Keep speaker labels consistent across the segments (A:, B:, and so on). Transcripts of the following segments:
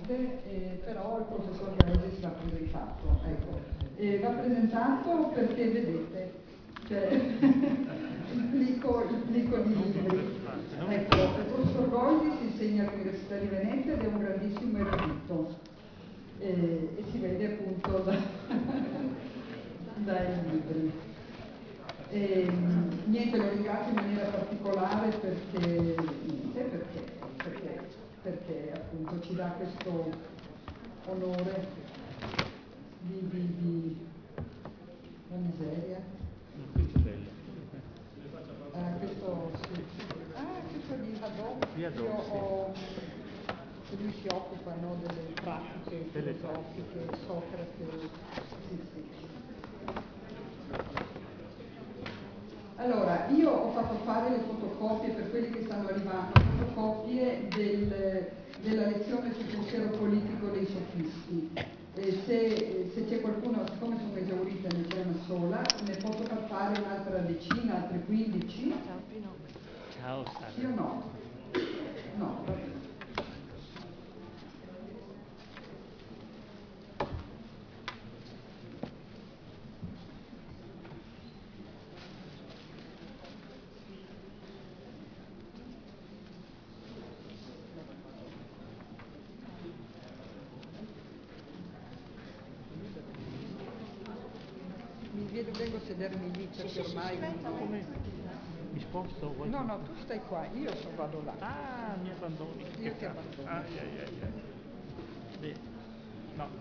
A: ovviamente, però il professor Gregis va presentato, ecco. Va presentato perché vedete, cioè, il plico di libri. Ecco, il professor Gregis insegna all'Università di Venezia ed è un grandissimo erudito, e si vede appunto dai libri. Niente, lo ringrazio in maniera particolare perché appunto ci dà questo onore di la miseria. Questo sì. Questo di Hadot. Lui si occupa, no, delle pratiche filosofiche, Socrate. Sì, sì. Allora, io ho fatto fare le fotocopie per quelli che stanno arrivando, fotocopie della lezione sul pensiero politico dei sofisti. Se c'è qualcuno, siccome sono esaurite, ne c'è una sola, ne posso far fare un'altra decina, altre 15?
B: Ciao Sara.
A: Sì o no? No, va bene. Vengo a sedermi lì perché ormai...
B: Mi sposto?
A: No, tu stai qua, io vado là.
B: Ah, mi abbandoni.
A: Io ti abbandono.
B: Beh, no.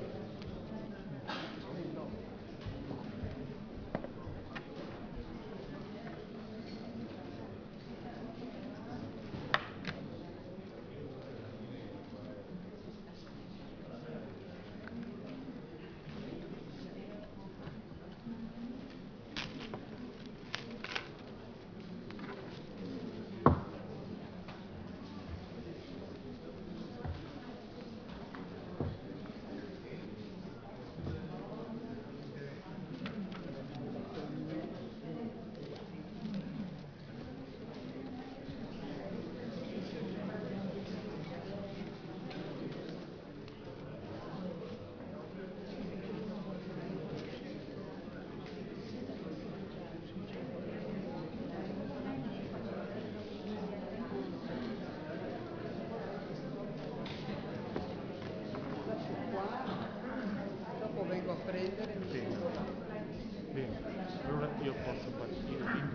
A: Dopo vengo a prendere e mi siedo là.
B: Bene, allora io posso partire.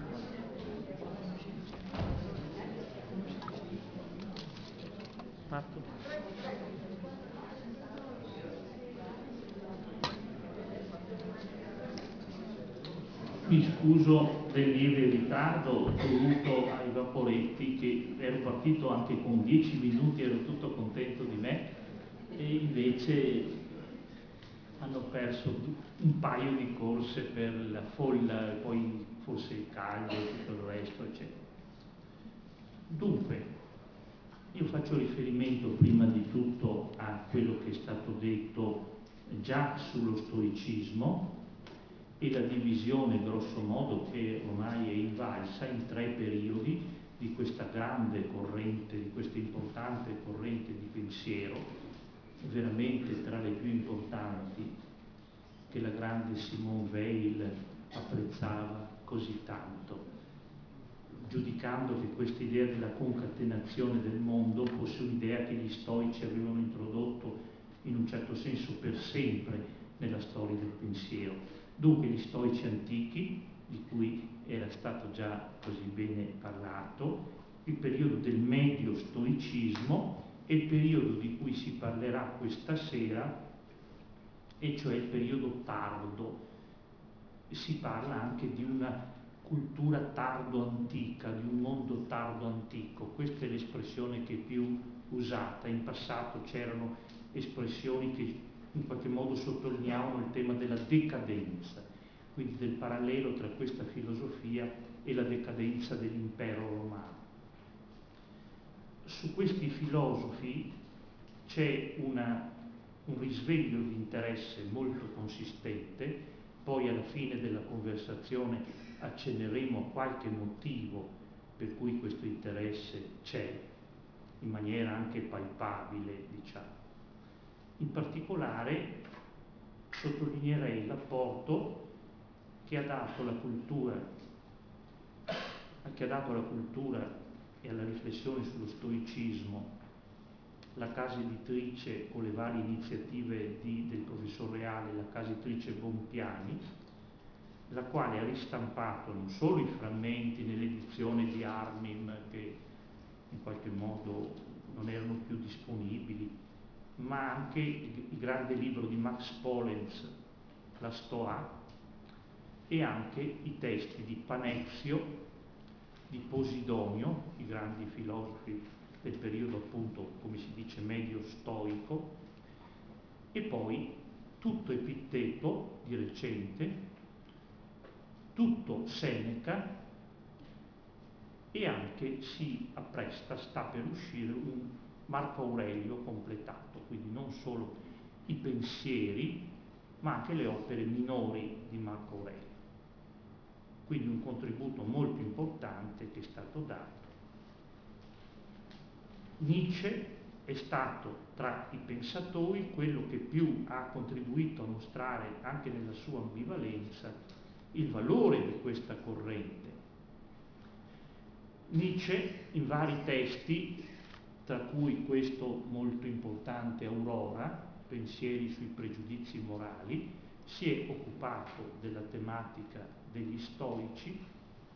B: Parto? Mi scuso del lieve ritardo dovuto ai vaporetti, che ero partito anche con 10 minuti, ero tutto contento di me, e invece hanno perso un paio di corse per la folla e poi forse il caldo e tutto il resto, eccetera. Dunque, io faccio riferimento prima di tutto a quello che è stato detto già sullo stoicismo e la divisione grosso modo che ormai è invalsa in 3 periodi di questa grande corrente, di questa importante corrente di pensiero, veramente tra le più importanti, che la grande Simone Weil apprezzava così tanto, giudicando che questa idea della concatenazione del mondo fosse un'idea che gli stoici avevano introdotto in un certo senso per sempre nella storia del pensiero. Dunque gli stoici antichi, di cui era stato già così bene parlato, il periodo del medio stoicismo e il periodo di cui si parlerà questa sera, e cioè il periodo tardo. Si parla anche di una cultura tardo-antica, di un mondo tardo-antico. Questa è l'espressione che è più usata. In passato c'erano espressioni che in qualche modo sottolineavano il tema della decadenza, quindi del parallelo tra questa filosofia e la decadenza dell'impero romano. Su questi filosofi c'è un risveglio di interesse molto consistente. Poi alla fine della conversazione accenneremo a qualche motivo per cui questo interesse c'è, in maniera anche palpabile, diciamo. In particolare sottolineerei l'apporto che ha dato alla cultura e alla riflessione sullo stoicismo la casa editrice, con le varie iniziative del professor Reale, la casa editrice Bompiani, la quale ha ristampato non solo i frammenti nell'edizione di Arnim, che in qualche modo non erano più disponibili, ma anche il grande libro di Max Polenz, La Stoa, e anche i testi di Panezio, di Posidonio, i grandi filosofi del periodo appunto, come si dice, medio stoico, e poi tutto Epitteto di recente, tutto Seneca, e anche si appresta, sta per uscire un Marco Aurelio completato, quindi non solo i pensieri, ma anche le opere minori di Marco Aurelio. Quindi un contributo molto importante che è stato dato. Nietzsche è stato tra i pensatori quello che più ha contribuito a mostrare, anche nella sua ambivalenza, il valore di questa corrente. Nietzsche, in vari testi, tra cui questo molto importante Aurora, pensieri sui pregiudizi morali, si è occupato della tematica degli stoici,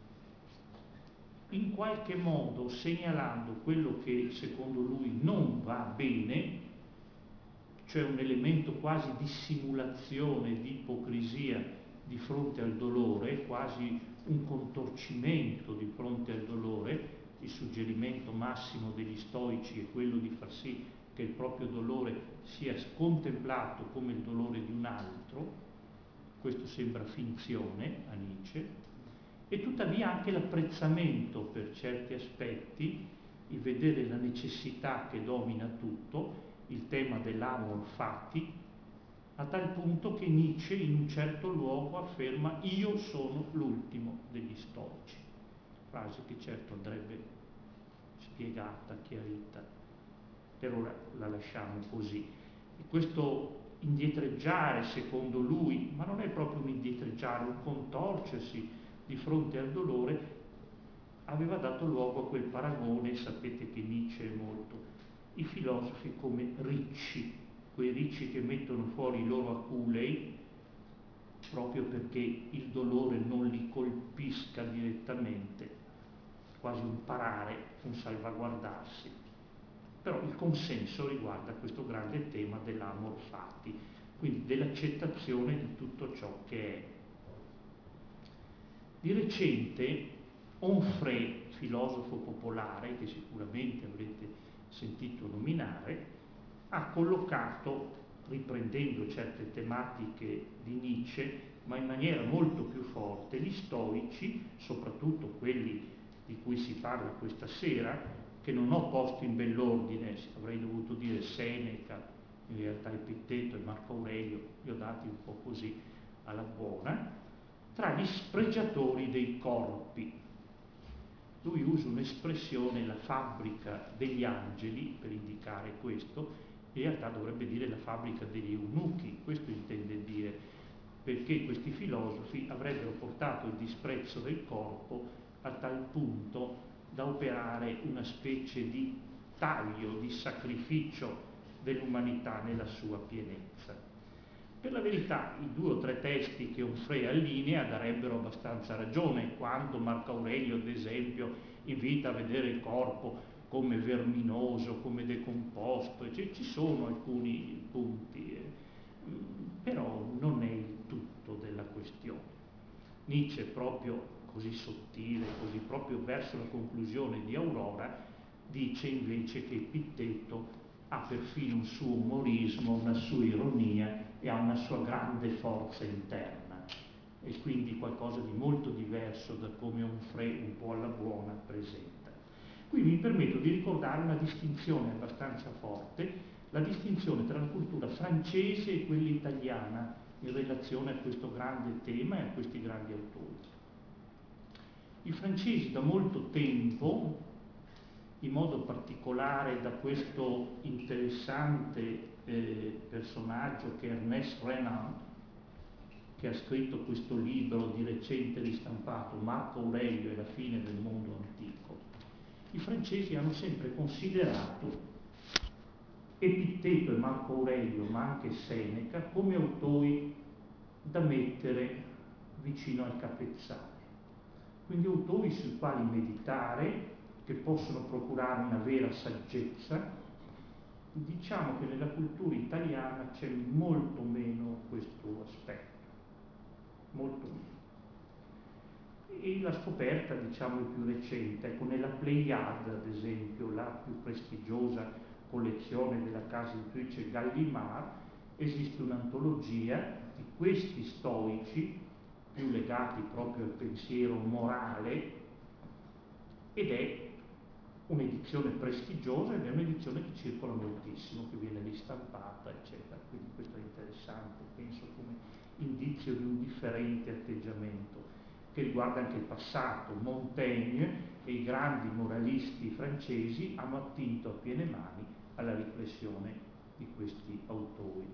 B: in qualche modo segnalando quello che secondo lui non va bene, cioè un elemento quasi di simulazione, di ipocrisia di fronte al dolore, quasi un contorcimento di fronte al dolore. Il suggerimento massimo degli stoici è quello di far sì che il proprio dolore sia contemplato come il dolore di un altro. Questo sembra finzione a Nietzsche. E tuttavia anche l'apprezzamento per certi aspetti, il vedere la necessità che domina tutto, il tema dell'amor fati, a tal punto che Nietzsche in un certo luogo afferma: io sono l'ultimo degli stoici, frase che certo andrebbe spiegata, chiarita, per ora la lasciamo così. E questo indietreggiare, secondo lui, ma non è proprio un indietreggiare, un contorcersi di fronte al dolore, aveva dato luogo a quel paragone. Sapete che Nietzsche è molto i filosofi come ricci, quei ricci che mettono fuori i loro aculei proprio perché il dolore non li colpisca direttamente, quasi un parare, un salvaguardarsi. Però il consenso riguarda questo grande tema dell'amor fati, quindi dell'accettazione di tutto ciò che è. Di recente Onfray, filosofo popolare, che sicuramente avrete sentito nominare, ha collocato, riprendendo certe tematiche di Nietzsche, ma in maniera molto più forte, gli stoici, soprattutto quelli di cui si parla questa sera, che non ho posto in bell'ordine, avrei dovuto dire Seneca, in realtà Epitteto e Marco Aurelio, li ho dati un po' così alla buona, tra gli spregiatori dei corpi. Lui usa un'espressione, la fabbrica degli angeli, per indicare questo, in realtà dovrebbe dire la fabbrica degli eunuchi, questo intende dire, perché questi filosofi avrebbero portato il disprezzo del corpo a tal punto da operare una specie di taglio, di sacrificio dell'umanità nella sua pienezza. Per la verità, i 2 o 3 testi che Onfray allinea darebbero abbastanza ragione, quando Marco Aurelio, ad esempio, invita a vedere il corpo come verminoso, come decomposto, cioè, ci sono alcuni punti, però non è il tutto della questione. Nietzsche, proprio così sottile, così proprio verso la conclusione di Aurora, dice invece che Epitteto ha perfino un suo umorismo, una sua ironia e ha una sua grande forza interna, e quindi qualcosa di molto diverso da come Onfray un po' alla buona presenta. Qui mi permetto di ricordare una distinzione abbastanza forte, la distinzione tra la cultura francese e quella italiana in relazione a questo grande tema e a questi grandi autori. I francesi da molto tempo, in modo particolare da questo interessante personaggio che è Ernest Renan, che ha scritto questo libro di recente ristampato, Marco Aurelio e la fine del mondo antico. I francesi hanno sempre considerato Epitteto e Marco Aurelio, ma anche Seneca, come autori da mettere vicino al capezzale. Quindi autori sui quali meditare, che possono procurare una vera saggezza. Diciamo che nella cultura italiana c'è molto meno questo aspetto, molto meno. E la scoperta, diciamo, più recente, ecco, nella Pléiade, ad esempio, la più prestigiosa collezione della casa editrice Gallimard, esiste un'antologia di questi stoici più legati proprio al pensiero morale, ed è un'edizione prestigiosa ed è un'edizione che circola moltissimo, che viene ristampata, eccetera. Quindi questo è interessante, penso, come indizio di un differente atteggiamento che riguarda anche il passato. Montaigne e i grandi moralisti francesi hanno attinto a piene mani alla riflessione di questi autori.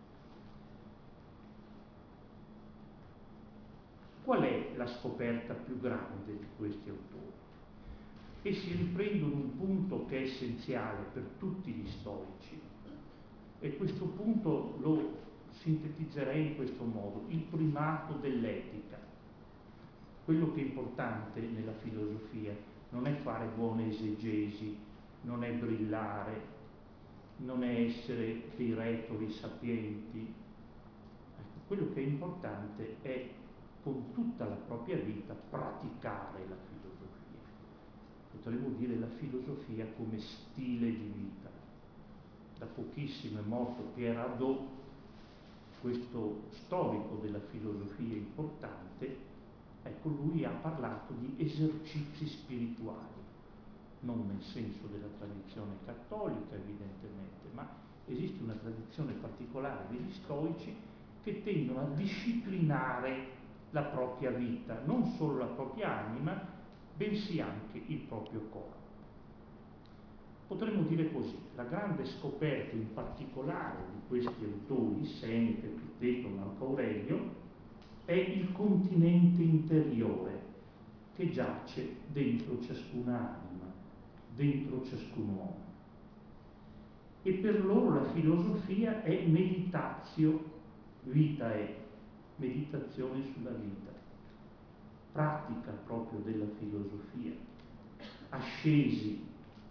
B: Qual è la scoperta più grande di questi autori? Essi riprendono un punto che è essenziale per tutti gli storici, e questo punto lo sintetizzerei in questo modo: il primato dell'etica. Quello che è importante nella filosofia non è fare buone esegesi, non è brillare, non è essere dei retori sapienti. Quello che è importante è, con tutta la propria vita, praticare la filosofia. Potremmo dire la filosofia come stile di vita. Da pochissimo è morto Pierre Hadot, questo storico della filosofia importante. Ecco, lui ha parlato di esercizi spirituali, non nel senso della tradizione cattolica evidentemente, ma esiste una tradizione particolare degli stoici che tendono a disciplinare la propria vita, non solo la propria anima, bensì anche il proprio corpo. Potremmo dire così: la grande scoperta in particolare di questi autori, Seneca, Epitteto, Marco Aurelio, è il continente interiore che giace dentro ciascuna anima, dentro ciascun uomo. E per loro la filosofia è meditatio vitae, meditazione sulla vita, pratica proprio della filosofia, ascesi.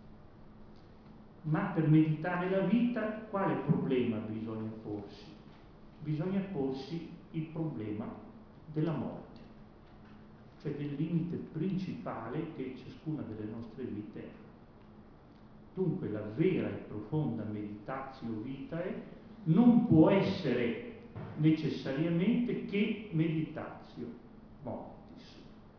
B: Ma per meditare la vita quale problema bisogna porsi? Bisogna porsi il problema della morte, cioè del limite principale che ciascuna delle nostre vite è. Dunque la vera e profonda meditatio vitae non può essere necessariamente che meditatio mortis.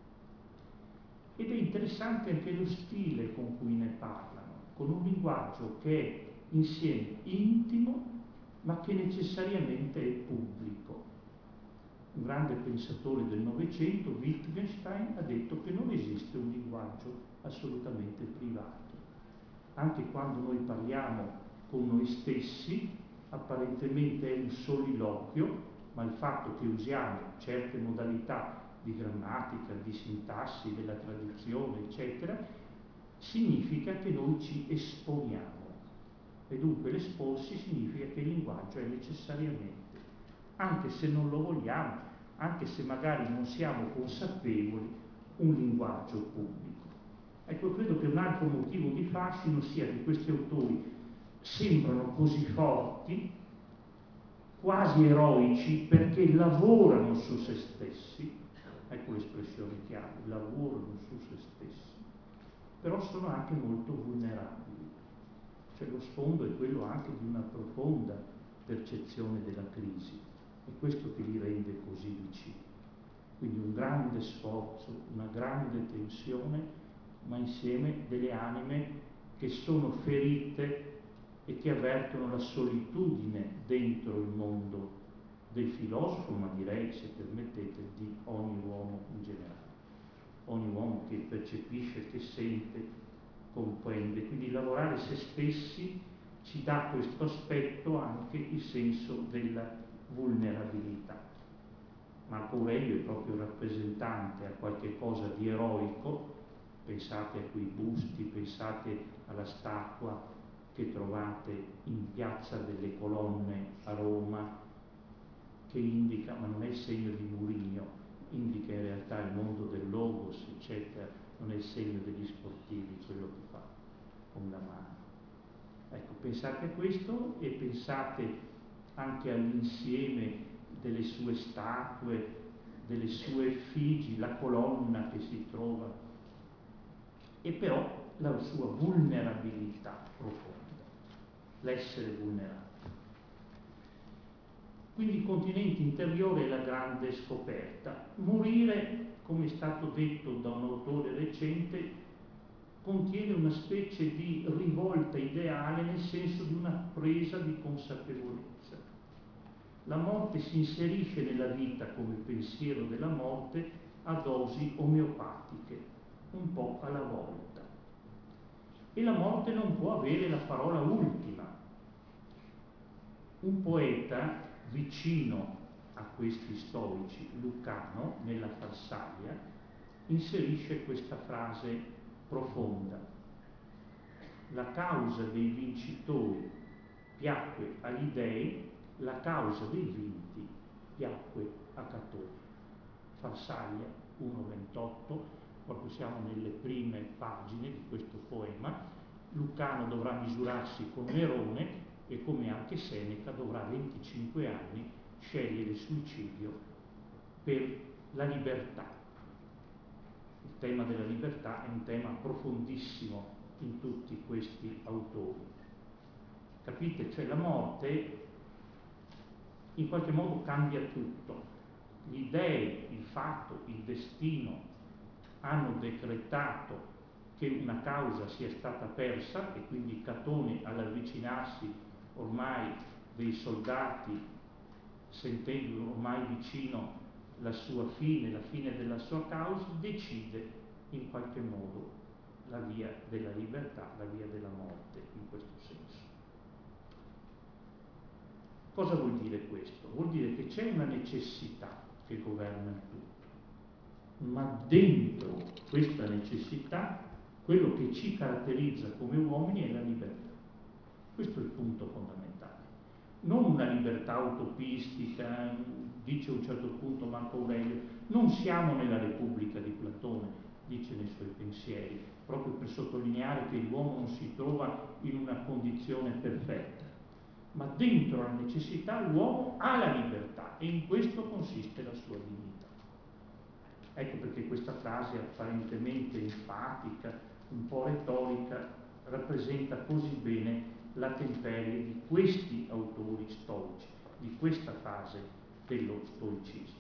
B: Ed è interessante anche lo stile con cui ne parlano, con un linguaggio che è insieme intimo ma che necessariamente è pubblico. Un grande pensatore del Novecento, Wittgenstein, ha detto che non esiste un linguaggio assolutamente privato. Anche quando noi parliamo con noi stessi, apparentemente è un soliloquio, ma il fatto che usiamo certe modalità di grammatica, di sintassi, della tradizione, eccetera, significa che noi ci esponiamo. E dunque l'esporsi significa che il linguaggio è necessariamente, anche se non lo vogliamo, anche se magari non siamo consapevoli, un linguaggio pubblico. Ecco, credo che un altro motivo di fascino sia che questi autori sembrano così forti, quasi eroici, perché lavorano su se stessi. Ecco l'espressione chiave: lavorano su se stessi, però sono anche molto vulnerabili. Cioè lo sfondo è quello anche di una profonda percezione della crisi, è questo che li rende così vicini. Quindi un grande sforzo, una grande tensione, ma insieme delle anime che sono ferite e che avvertono la solitudine dentro il mondo del filosofo, ma direi, se permettete, di ogni uomo in generale. Ogni uomo che percepisce, che sente, comprende. Quindi lavorare se stessi ci dà questo aspetto anche il senso della vulnerabilità. Marco Aurelio è proprio rappresentante a qualche cosa di eroico. Pensate a quei busti, pensate alla statua che trovate in Piazza delle Colonne a Roma, che indica, ma non è il segno di Murigno, indica in realtà il mondo del logos, eccetera, non è il segno degli sportivi, quello che fa con la mano. Ecco, pensate a questo e pensate anche all'insieme delle sue statue, delle sue effigi, la colonna che si trova, e però la sua vulnerabilità profonda, l'essere vulnerabile. Quindi il continente interiore è la grande scoperta. Morire, come è stato detto da un autore recente, contiene una specie di rivolta ideale, nel senso di una presa di consapevolezza. La morte si inserisce nella vita come pensiero della morte a dosi omeopatiche, un po' alla volta. E la morte non può avere la parola ultima. Un poeta vicino a questi stoici, Lucano, nella Farsalia, inserisce questa frase profonda: la causa dei vincitori piacque agli dei, la causa dei vinti piacque a Catone. Farsalia 1,28, proprio siamo nelle prime pagine di questo poema. Lucano dovrà misurarsi con Nerone e, come anche Seneca, dovrà 25 anni scegliere il suicidio per la libertà. Il tema della libertà è un tema profondissimo in tutti questi autori. Capite? Cioè la morte in qualche modo cambia tutto. Gli dei, il fatto, il destino hanno decretato che una causa sia stata persa, e quindi Catone, all'avvicinarsi ormai dei soldati, sentendo ormai vicino la sua fine, la fine della sua causa, decide in qualche modo la via della libertà, la via della morte, in questo senso. Cosa vuol dire questo? Vuol dire che c'è una necessità che governa il tutto, ma dentro questa necessità quello che ci caratterizza come uomini è la libertà. Questo è il punto fondamentale. Non una libertà utopistica, dice a un certo punto Marco Aurelio, non siamo nella Repubblica di Platone, dice nei suoi pensieri, proprio per sottolineare che l'uomo non si trova in una condizione perfetta, ma dentro la necessità l'uomo ha la libertà, e in questo consiste la sua dignità. Ecco perché questa frase apparentemente enfatica, un po' retorica, rappresenta così bene la temperie di questi autori stoici, di questa fase dello stoicismo.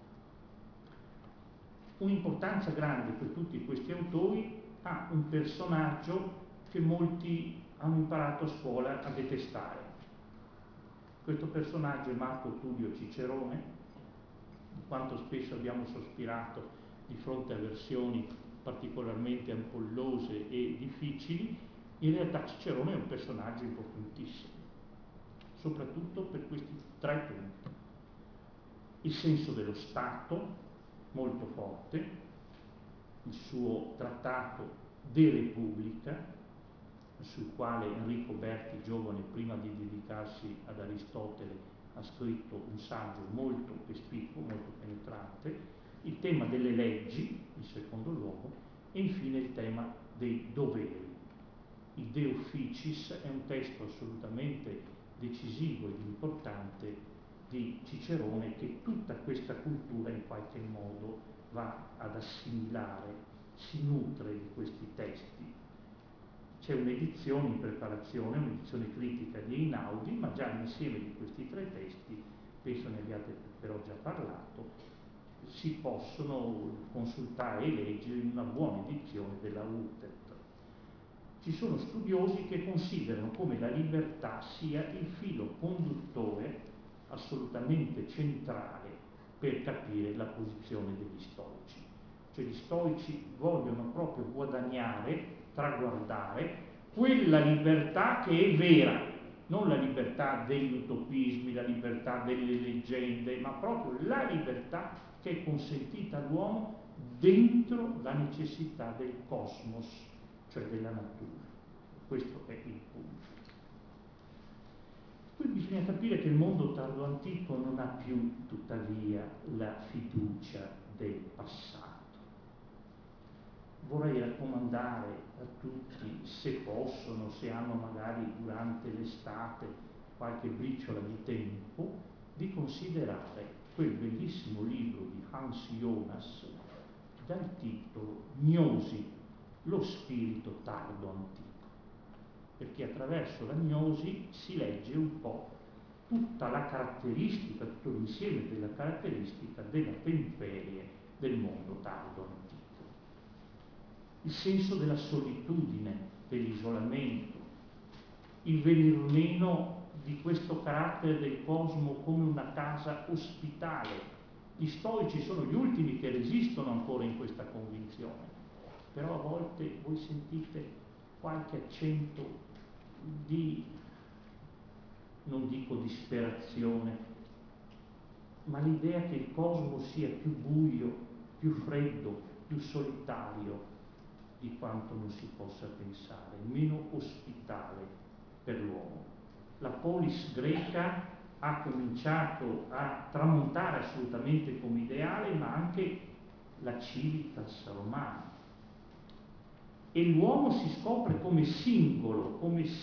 B: Un'importanza grande per tutti questi autori ha un personaggio che molti hanno imparato a scuola a detestare. Questo personaggio è Marco Tullio Cicerone. Quanto spesso abbiamo sospirato di fronte a versioni particolarmente ampollose e difficili, in realtà Cicerone è un personaggio importantissimo, soprattutto per questi tre punti. Il senso dello Stato, molto forte, il suo trattato De Repubblica, sul quale Enrico Berti, giovane, prima di dedicarsi ad Aristotele, ha scritto un saggio molto cospicuo, molto penetrante, il tema delle leggi, in secondo luogo, e infine il tema dei doveri. Il De Officiis è un testo assolutamente decisivo ed importante di Cicerone, che tutta questa cultura in qualche modo va ad assimilare, si nutre di questi testi. C'è un'edizione in preparazione, un'edizione critica di Einaudi, ma già l'insieme di questi tre testi, penso ne abbiate però già parlato, si possono consultare e leggere in una buona edizione della UTET. Ci sono studiosi che considerano come la libertà sia il filo conduttore assolutamente centrale per capire la posizione degli stoici. Cioè gli stoici vogliono proprio guadagnare, traguardare quella libertà che è vera, non la libertà degli utopismi, la libertà delle leggende, ma proprio la libertà che è consentita all'uomo dentro la necessità del cosmos, cioè della natura. Questo è il punto. Qui bisogna capire che il mondo tardo-antico non ha più, tuttavia, la fiducia del passato. Vorrei raccomandare a tutti, se possono, se hanno magari durante l'estate qualche briciola di tempo, di considerare quel bellissimo libro di Hans Jonas dal titolo Gnosi, lo spirito tardo-antico, perché attraverso la gnosi si legge un po' tutta la caratteristica, tutto l'insieme della caratteristica della temperie del mondo tardo-antico. Il senso della solitudine, dell'isolamento, il venir meno di questo carattere del cosmo come una casa ospitale. Gli stoici sono gli ultimi che resistono ancora in questa convinzione, però a volte voi sentite qualche accento di, non dico disperazione, ma l'idea che il cosmo sia più buio, più freddo, più solitario di quanto non si possa pensare, meno ospitale per l'uomo. La polis greca ha cominciato a tramontare assolutamente come ideale, ma anche la civitas romana. E l'uomo si scopre come singolo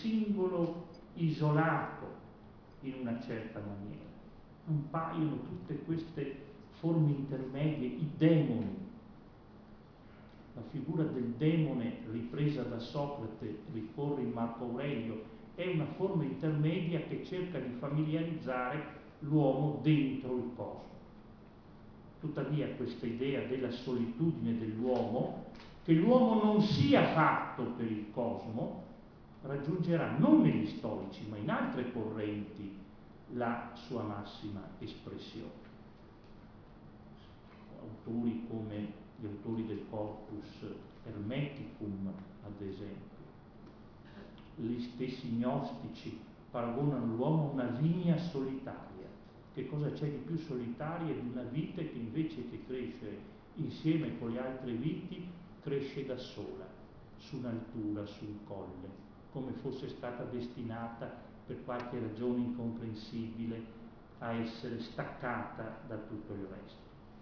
B: isolato in una certa maniera. Non paiono tutte queste forme intermedie, i demoni. La figura del demone ripresa da Socrate, ricorre in Marco Aurelio, è una forma intermedia che cerca di familiarizzare l'uomo dentro il cosmo. Tuttavia questa idea della solitudine dell'uomo, che l'uomo non sia fatto per il cosmo, raggiungerà non negli stoici ma in altre correnti la sua massima espressione. Autori come gli autori del Corpus Hermeticum, ad esempio, gli stessi gnostici paragonano l'uomo a una vigna solitaria. Che cosa c'è di più solitaria di una vite che invece che crescere insieme con le altre viti cresce da sola, su un'altura, su un colle, come fosse stata destinata per qualche ragione incomprensibile a essere staccata da tutto il resto.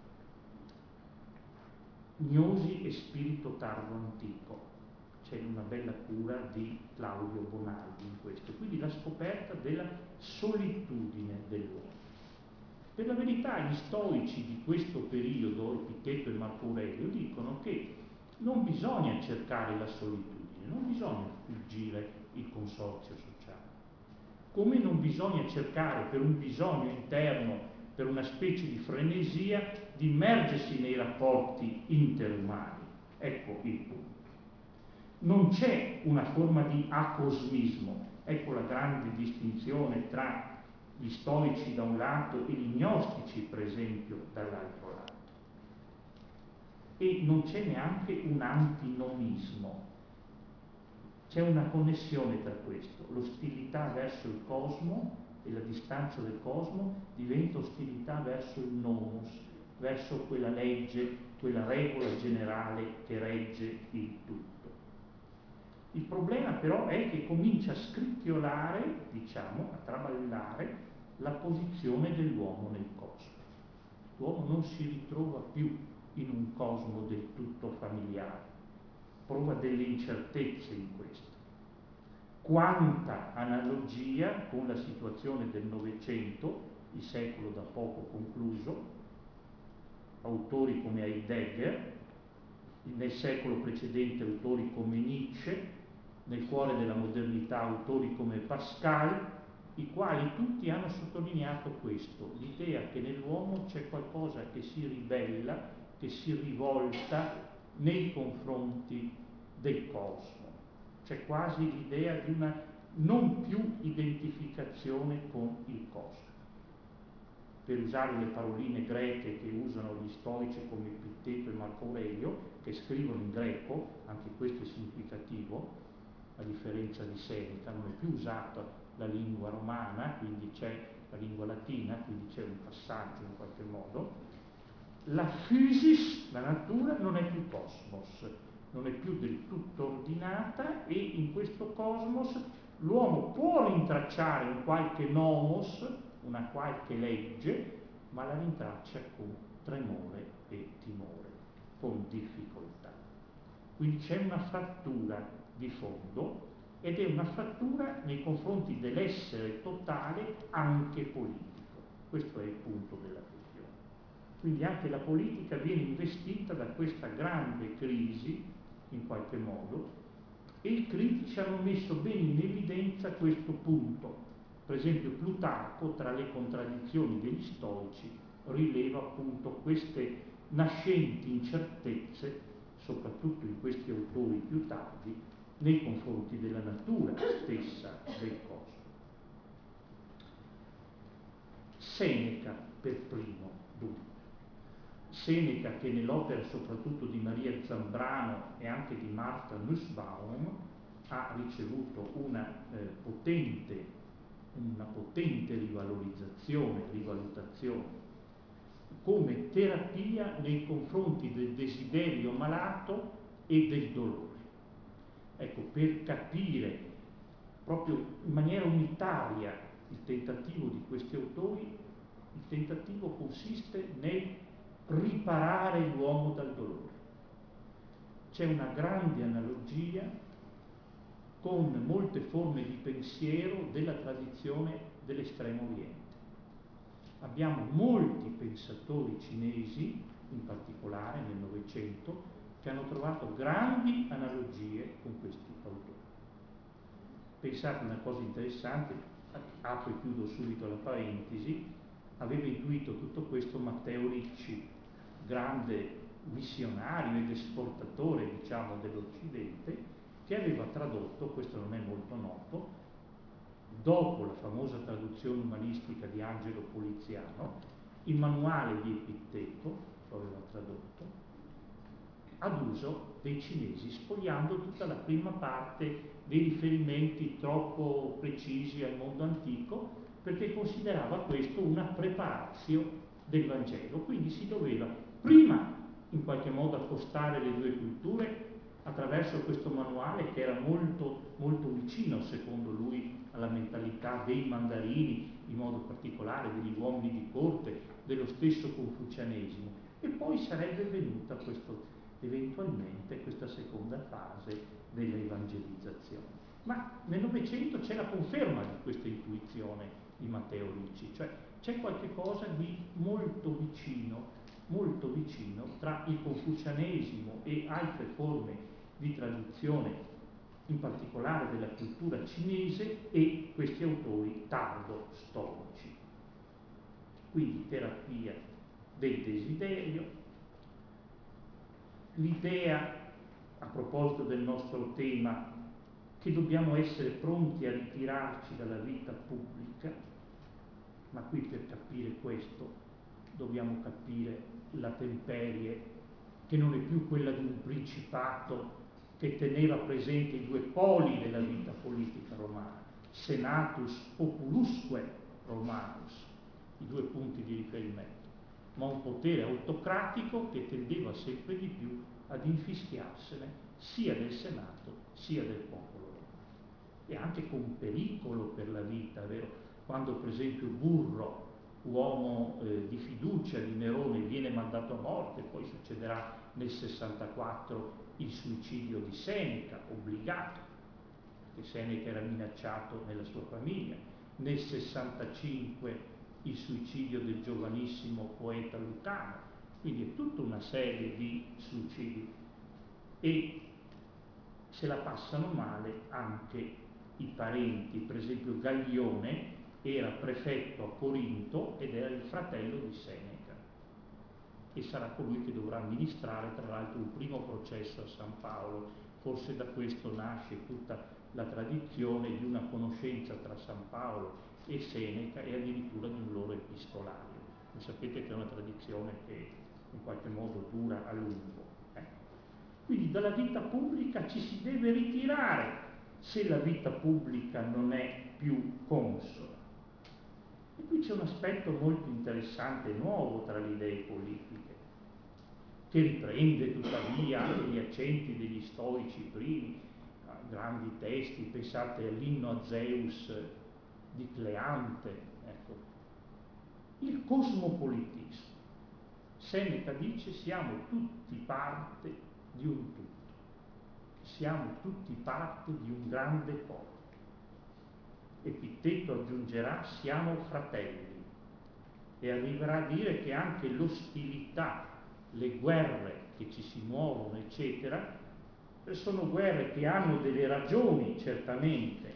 B: Gnosi e spirito tardo-antico, c'è una bella cura di Claudio Bonaldi in questo, quindi la scoperta della solitudine dell'uomo. Per la verità gli stoici di questo periodo, Epicteto e Marco Aurelio, dicono che non bisogna cercare la solitudine, non bisogna fuggire il consorzio sociale, come non bisogna cercare per un bisogno interno, per una specie di frenesia, di immergersi nei rapporti interumani. Ecco il punto. Non c'è una forma di acosmismo, ecco la grande distinzione tra gli stoici da un lato e gli gnostici, per esempio, dall'altro lato. E non c'è neanche un antinomismo, c'è una connessione tra questo. L'ostilità verso il cosmo e la distanza del cosmo diventa ostilità verso il nomos, verso quella legge, quella regola generale che regge il tutto. Il problema però è che comincia a scricchiolare, diciamo, a traballare la posizione dell'uomo nel cosmo. L'uomo non si ritrova più in un cosmo del tutto familiare, prova delle incertezze in questo. Quanta analogia con la situazione del Novecento, il secolo da poco concluso, autori come Heidegger, nel secolo precedente autori come Nietzsche, nel cuore della modernità autori come Pascal, i quali tutti hanno sottolineato questo, l'idea che nell'uomo c'è qualcosa che si ribella, che si rivolta nei confronti del cosmo. C'è quasi l'idea di una non più identificazione con il cosmo. Per usare le paroline greche che usano gli stoici come Epicteto e Marco Aurelio, che scrivono in greco, anche questo è significativo, a differenza di Seneca, non è più usata la lingua romana, quindi c'è la lingua latina, quindi c'è un passaggio in qualche modo. La physis, la natura, non è più cosmos, non è più del tutto ordinata, e in questo cosmos l'uomo può rintracciare un qualche nomos, una qualche legge, ma la rintraccia con tremore e timore, con difficoltà. Quindi c'è una frattura di fondo, ed è una frattura nei confronti dell'essere totale anche politico. Questo è il punto della questione. Quindi anche la politica viene investita da questa grande crisi, in qualche modo, e i critici hanno messo bene in evidenza questo punto. Per esempio Plutarco, tra le contraddizioni degli stoici, rileva appunto queste nascenti incertezze, soprattutto in questi autori più tardi, nei confronti della natura stessa del cosmo. Seneca per primo, dunque. Seneca, che nell'opera soprattutto di Maria Zambrano e anche di Martha Nussbaum ha ricevuto una potente rivalutazione come terapia nei confronti del desiderio malato e del dolore. Ecco, per capire proprio in maniera unitaria il tentativo di questi autori, il tentativo consiste nel riparare l'uomo dal dolore. C'è una grande analogia con molte forme di pensiero della tradizione dell'Estremo Oriente. Abbiamo molti pensatori cinesi, in particolare nel Novecento, che hanno trovato grandi analogie con questi autori. Pensate una cosa interessante, apro e chiudo subito la parentesi, aveva intuito tutto questo Matteo Ricci, grande missionario ed esportatore, diciamo, dell'Occidente, che aveva tradotto, questo non è molto noto, dopo la famosa traduzione umanistica di Angelo Poliziano, il manuale di Epitteto, lo aveva tradotto, ad uso dei cinesi, spogliando tutta la prima parte dei riferimenti troppo precisi al mondo antico, perché considerava questo una preparatio del Vangelo. Quindi si doveva prima in qualche modo accostare le due culture attraverso questo manuale, che era molto, molto vicino, secondo lui, alla mentalità dei mandarini, in modo particolare degli uomini di corte, dello stesso confucianesimo, e poi sarebbe venuta eventualmente questa seconda fase della evangelizzazione. Ma nel Novecento c'è la conferma di questa intuizione di Matteo Ricci, cioè c'è qualche cosa di molto vicino tra il confucianesimo e altre forme di tradizione, in particolare della cultura cinese, e questi autori tardo-storici. Quindi terapia del desiderio, l'idea, a proposito del nostro tema, che dobbiamo essere pronti a ritirarci dalla vita pubblica, ma qui per capire questo dobbiamo capire la temperie, che non è più quella di un principato che teneva presente i due poli della vita politica romana, senatus populusque romanus, i due punti di riferimento, ma un potere autocratico che tendeva sempre di più ad infischiarsene sia del Senato sia del popolo romano, e anche con pericolo per la vita, vero? Quando per esempio Burro, uomo di fiducia di Nerone, viene mandato a morte, poi succederà nel 64 il suicidio di Seneca, obbligato, perché Seneca era minacciato nella sua famiglia, nel 65 il suicidio del giovanissimo poeta Lucano, quindi è tutta una serie di suicidi, e se la passano male anche i parenti. Per esempio Gaglione era prefetto a Corinto ed era il fratello di Seneca, e sarà colui che dovrà amministrare tra l'altro il primo processo a San Paolo. Forse da questo nasce tutta la tradizione di una conoscenza tra San Paolo e Seneca, e addirittura di un loro epistolario. Voi sapete che è una tradizione che in qualche modo dura a lungo. Quindi dalla vita pubblica ci si deve ritirare, se la vita pubblica non è più consona. E qui c'è un aspetto molto interessante e nuovo tra le idee politiche, che riprende tuttavia anche gli accenti degli stoici primi, grandi testi, pensate all'inno a Zeus di Cleante, ecco. Il cosmopolitismo. Seneca dice: siamo tutti parte di un tutto, siamo tutti parte di un grande corpo. Epitteto aggiungerà: siamo fratelli, e arriverà a dire che anche l'ostilità, le guerre che ci si muovono, eccetera, sono guerre che hanno delle ragioni, certamente,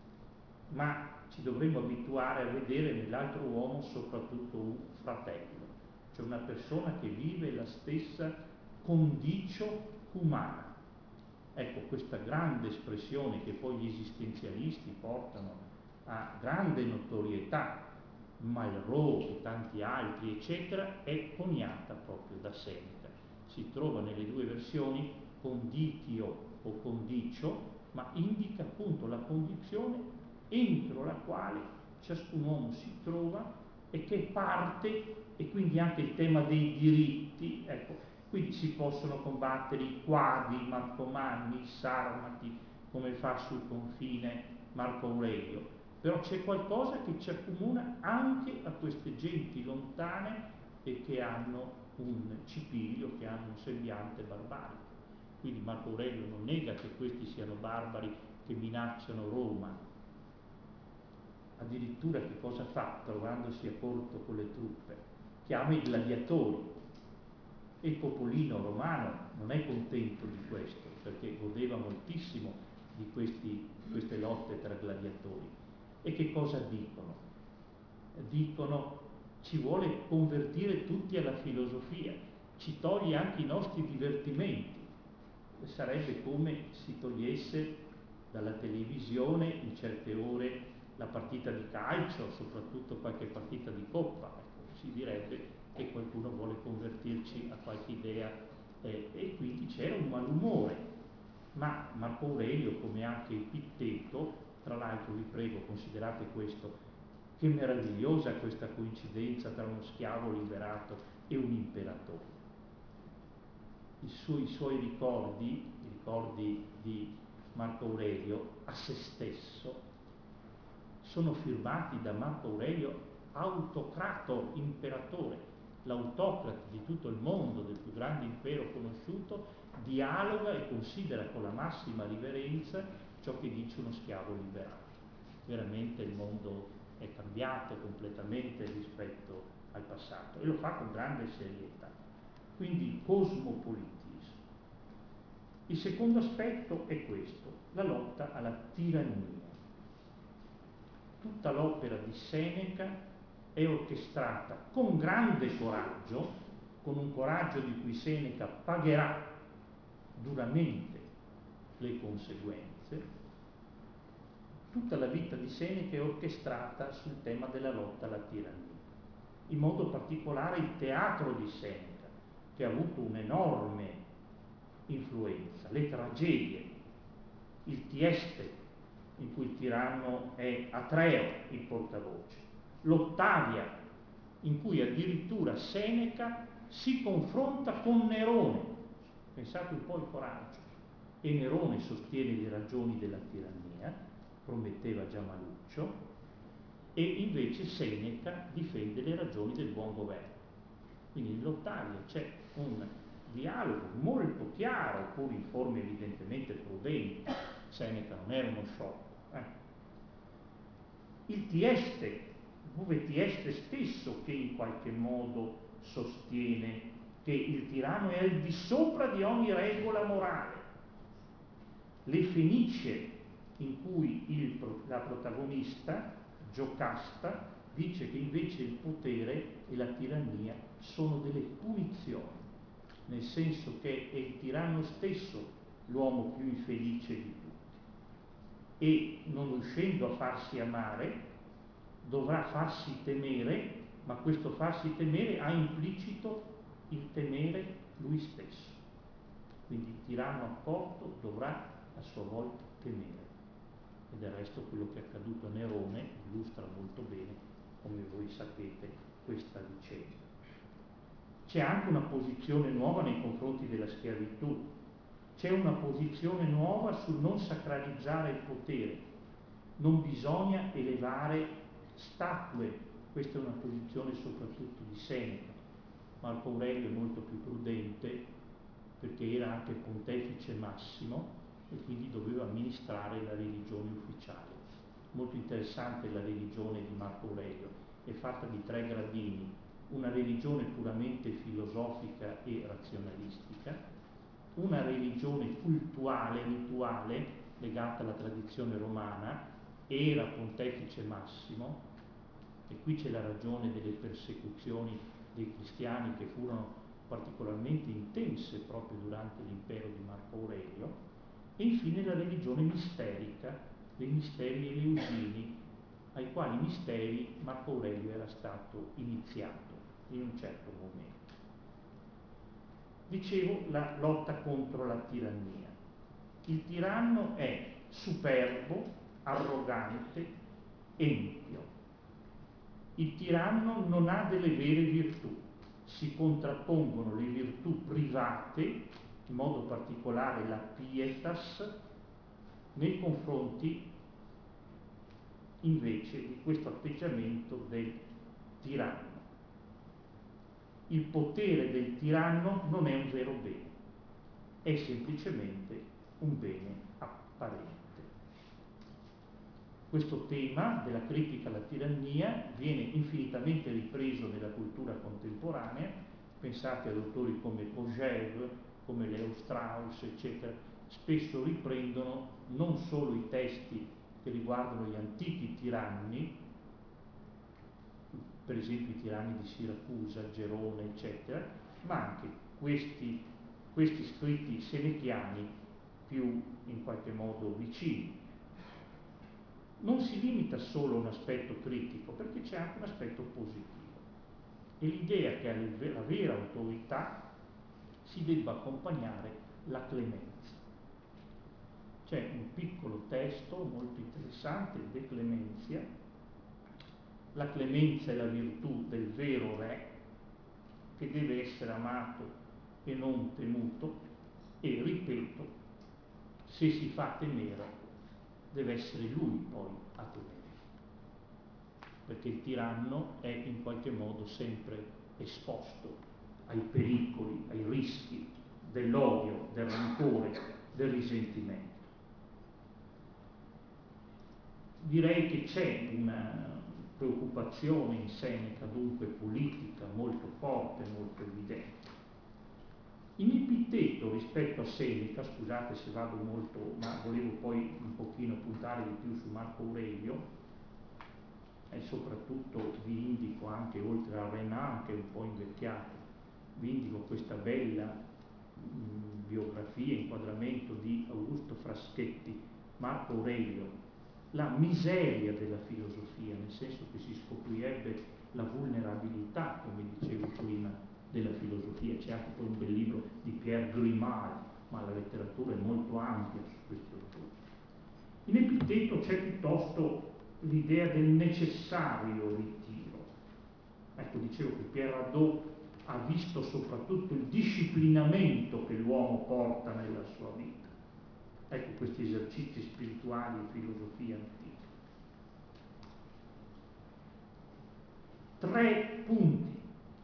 B: ma ci dovremmo abituare a vedere nell'altro uomo soprattutto un fratello, cioè una persona che vive la stessa condicio umana. Ecco, questa grande espressione che poi gli esistenzialisti portano a grande notorietà, Malraux e tanti altri, eccetera, è coniata proprio da Seneca. Si trova nelle due versioni conditio o condicio, ma indica appunto la condizione entro la quale ciascun uomo si trova e che parte, e quindi anche il tema dei diritti, ecco, quindi si possono combattere i quadi, i marcomanni, i sarmati, come fa sul confine Marco Aurelio, però c'è qualcosa che ci accomuna anche a queste genti lontane e che hanno un cipiglio, che hanno un sembiante barbarico. Quindi Marco Aurelio non nega che questi siano barbari che minacciano Roma. Addirittura che cosa fa trovandosi a corto con le truppe? Chiama i gladiatori. E il popolino romano non è contento di questo, perché godeva moltissimo di queste lotte tra gladiatori. E che cosa dicono? Dicono: ci vuole convertire tutti alla filosofia, ci toglie anche i nostri divertimenti. Sarebbe come si togliesse dalla televisione in certe ore la partita di calcio, soprattutto qualche partita di coppa. Ecco, si direbbe che qualcuno vuole convertirci a qualche idea, e quindi c'era un malumore. Ma Marco Aurelio, come anche Epitteto, tra l'altro vi prego, considerate questo, che meravigliosa questa coincidenza tra uno schiavo liberato e un imperatore. I suoi ricordi, i ricordi di Marco Aurelio a se stesso, sono firmati da Marco Aurelio autocrator, imperatore, l'autocrate di tutto il mondo, del più grande impero conosciuto, dialoga e considera con la massima riverenza ciò che dice uno schiavo liberato. Veramente il mondo è cambiato completamente rispetto al passato, e lo fa con grande serietà. Quindi cosmopolitismo. Il secondo aspetto è questo: la lotta alla tirannia. Tutta l'opera di Seneca è orchestrata con grande coraggio, con un coraggio di cui Seneca pagherà duramente le conseguenze. Tutta la vita di Seneca è orchestrata sul tema della lotta alla tirannia. In modo particolare il teatro di Seneca, che ha avuto un'enorme influenza, le tragedie, il Tieste, in cui il tiranno è Atreo il portavoce, l'Ottavia, in cui addirittura Seneca si confronta con Nerone. Pensate un po' il coraggio. E Nerone sostiene le ragioni della tirannia, prometteva già Maluccio, e invece Seneca difende le ragioni del buon governo. Quindi nell'Ottavia c'è un dialogo molto chiaro, pur in forme evidentemente prudenti. Seneca non era uno sciocco. Il Tieste, dove Tieste stesso che in qualche modo sostiene che il tiranno è al di sopra di ogni regola morale. Le Fenicie, in cui la protagonista, Giocasta, dice che invece il potere e la tirannia sono delle punizioni, nel senso che è il tiranno stesso l'uomo più infelice di tutti, e non riuscendo a farsi amare dovrà farsi temere, ma questo farsi temere ha implicito il temere lui stesso. Quindi il tiranno accorto dovrà a sua volta temere. e del resto quello che è accaduto a Nerone illustra molto bene, come voi sapete, questa vicenda. C'è anche una posizione nuova nei confronti della schiavitù, c'è una posizione nuova sul non sacralizzare il potere, non bisogna elevare statue, questa è una posizione soprattutto di Seneca. Marco Aurelio è molto più prudente perché era anche pontefice massimo e quindi doveva amministrare la religione ufficiale. Molto interessante la religione di Marco Aurelio, è fatta di 3 gradini, una religione puramente filosofica e razionalistica, una religione cultuale, rituale, legata alla tradizione romana, era pontefice massimo, e qui c'è la ragione delle persecuzioni dei cristiani che furono particolarmente intense proprio durante l'impero di Marco Aurelio, e infine la religione misterica, dei misteri eleusini, ai quali misteri Marco Aurelio era stato iniziato in un certo momento. Dicevo, la lotta contro la tirannia. Il tiranno è superbo, arrogante, empio. Il tiranno non ha delle vere virtù, si contrappongono le virtù private, in modo particolare la pietas, nei confronti invece di questo atteggiamento del tiranno. Il potere del tiranno non è un vero bene, è semplicemente un bene apparente. Questo tema della critica alla tirannia viene infinitamente ripreso nella cultura contemporanea, pensate ad autori come Kojève, come Leo Strauss, eccetera, spesso riprendono non solo i testi che riguardano gli antichi tiranni, per esempio i tiranni di Siracusa, Gerone, eccetera, ma anche questi scritti senechiani più in qualche modo vicini. Non si limita solo a un aspetto critico, perché c'è anche un aspetto positivo. E l'idea che alla vera autorità si debba accompagnare la clemenza. C'è un piccolo testo molto interessante, De Clementia. La clemenza è la virtù del vero re, che deve essere amato e non temuto, e ripeto, se si fa temere, deve essere lui poi a temere, perché il tiranno è in qualche modo sempre esposto ai pericoli, ai rischi dell'odio, del rancore, del risentimento. Direi che c'è una preoccupazione in Seneca, dunque politica, molto forte, molto evidente. In Epitteto rispetto a Seneca, scusate se vado molto, ma volevo poi un pochino puntare di più su Marco Aurelio, e soprattutto vi indico anche, oltre a Renan, che è un po' invecchiato, vi indico questa bella biografia, inquadramento di Augusto Fraschetti, Marco Aurelio, la miseria della filosofia, nel senso che si scoprirebbe la vulnerabilità, come dicevo prima, della filosofia. C'è anche poi un bel libro di Pierre Grimald, ma la letteratura è molto ampia su questo autore. In Epitteto c'è piuttosto l'idea del necessario ritiro. Ecco, dicevo che Pierre Hadot ha visto soprattutto il disciplinamento che l'uomo porta nella sua vita. Ecco questi esercizi spirituali e filosofia antica. 3 punti.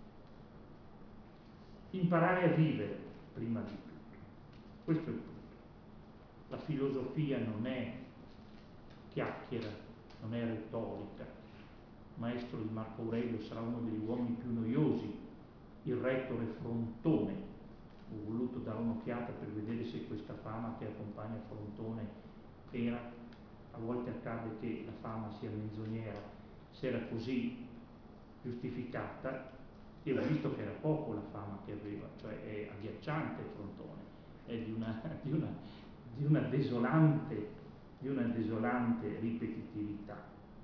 B: Imparare a vivere, prima di tutto. Questo è il punto. La filosofia non è chiacchiera, non è retorica. Il maestro di Marco Aurelio sarà uno degli uomini più noiosi, il retore Frontone. Ho voluto dare un'occhiata per vedere se questa fama che accompagna Frontone era, a volte accade che la fama sia menzognera, se era così giustificata, e ho visto che era poco la fama che aveva, cioè è agghiacciante Frontone, è di una desolante ripetitività.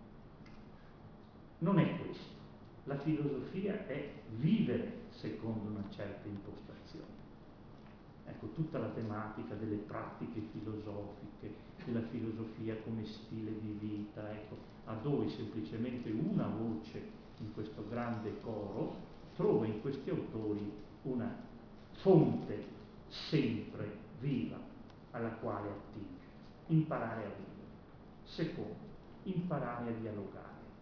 B: Non è questo. La filosofia è vivere secondo una certa impostazione. Ecco, tutta la tematica delle pratiche filosofiche, della filosofia come stile di vita, ecco, a dove semplicemente una voce in questo grande coro trova in questi autori una fonte sempre viva alla quale attingere. Imparare a vivere. Secondo, imparare a dialogare.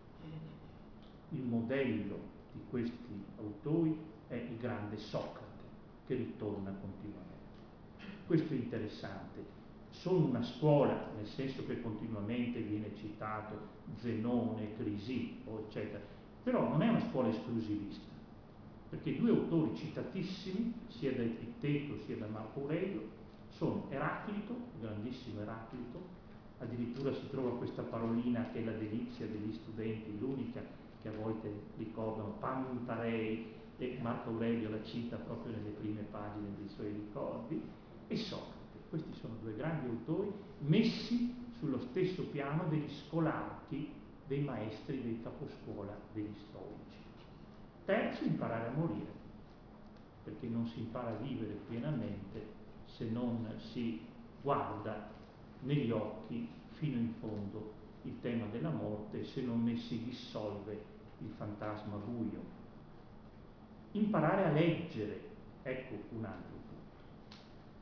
B: Il modello di questi autori è il grande Socrate, che ritorna continuamente. Questo è interessante. Sono una scuola, nel senso che continuamente viene citato Zenone, Crisippo, eccetera, però non è una scuola esclusivista, perché due autori citatissimi, sia da Epitteto sia da Marco Aurelio, sono Eraclito, il grandissimo Eraclito, addirittura si trova questa parolina che è la delizia degli studenti, l'unica che a volte ricordano, Pantarei, e Marco Aurelio la cita proprio nelle prime pagine dei suoi ricordi, e Socrate. Questi sono due grandi autori messi sullo stesso piano degli scolarchi, dei maestri, dei caposcuola degli stoici. Terzo, imparare a morire, perché non si impara a vivere pienamente se non si guarda negli occhi fino in fondo il tema della morte, se non ne si dissolve il fantasma buio. Imparare a leggere, ecco un altro punto.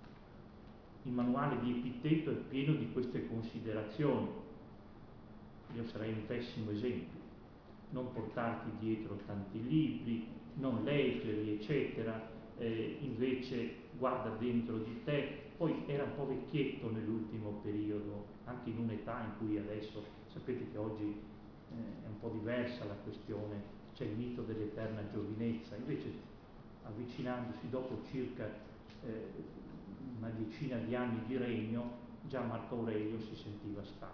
B: Il manuale di Epitteto è pieno di queste considerazioni. Io sarei un pessimo esempio. Non portarti dietro tanti libri, non leggerli, eccetera, invece guarda dentro di te. Poi era un po' vecchietto nell'ultimo periodo, anche in un'età in cui adesso, sapete che oggi è un po' diversa la questione, c'è il mito dell'eterna giovinezza, invece avvicinandosi dopo circa una decina di anni di regno, già Marco Aurelio si sentiva stanco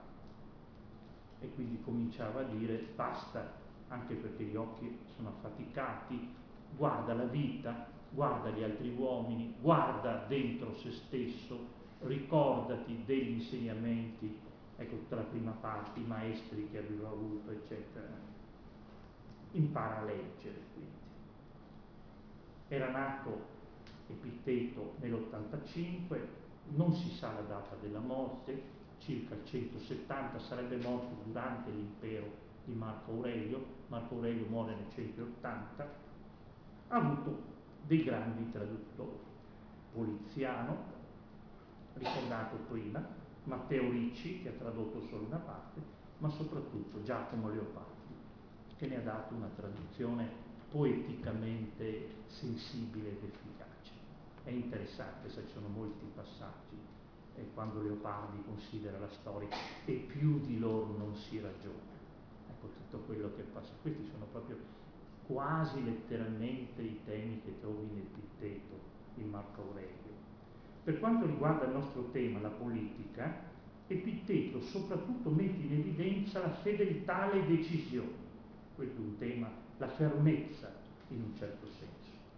B: e quindi cominciava a dire basta, anche perché gli occhi sono affaticati, guarda la vita, guarda gli altri uomini, guarda dentro se stesso, ricordati degli insegnamenti, ecco tutta la prima parte, i maestri che aveva avuto, eccetera. Impara a leggere, quindi. Era nato Epitteto nell'85, non si sa la data della morte, circa il 170, sarebbe morto durante l'impero di Marco Aurelio. Marco Aurelio muore nel 180, ha avuto dei grandi traduttori, Poliziano, ricordato prima, Matteo Ricci, che ha tradotto solo una parte, ma soprattutto Giacomo Leopardi, che ne ha dato una traduzione poeticamente sensibile ed efficace. È interessante, se ci sono molti passaggi quando Leopardi considera la storia e più di loro non si ragiona. Ecco tutto quello che passa. Questi sono proprio quasi letteralmente i temi che trovi in Epitteto, in Marco Aurelio. Per quanto riguarda il nostro tema, la politica, Epitteto soprattutto mette in evidenza la fedeltà alle decisioni. Questo è un tema, la fermezza in un certo senso.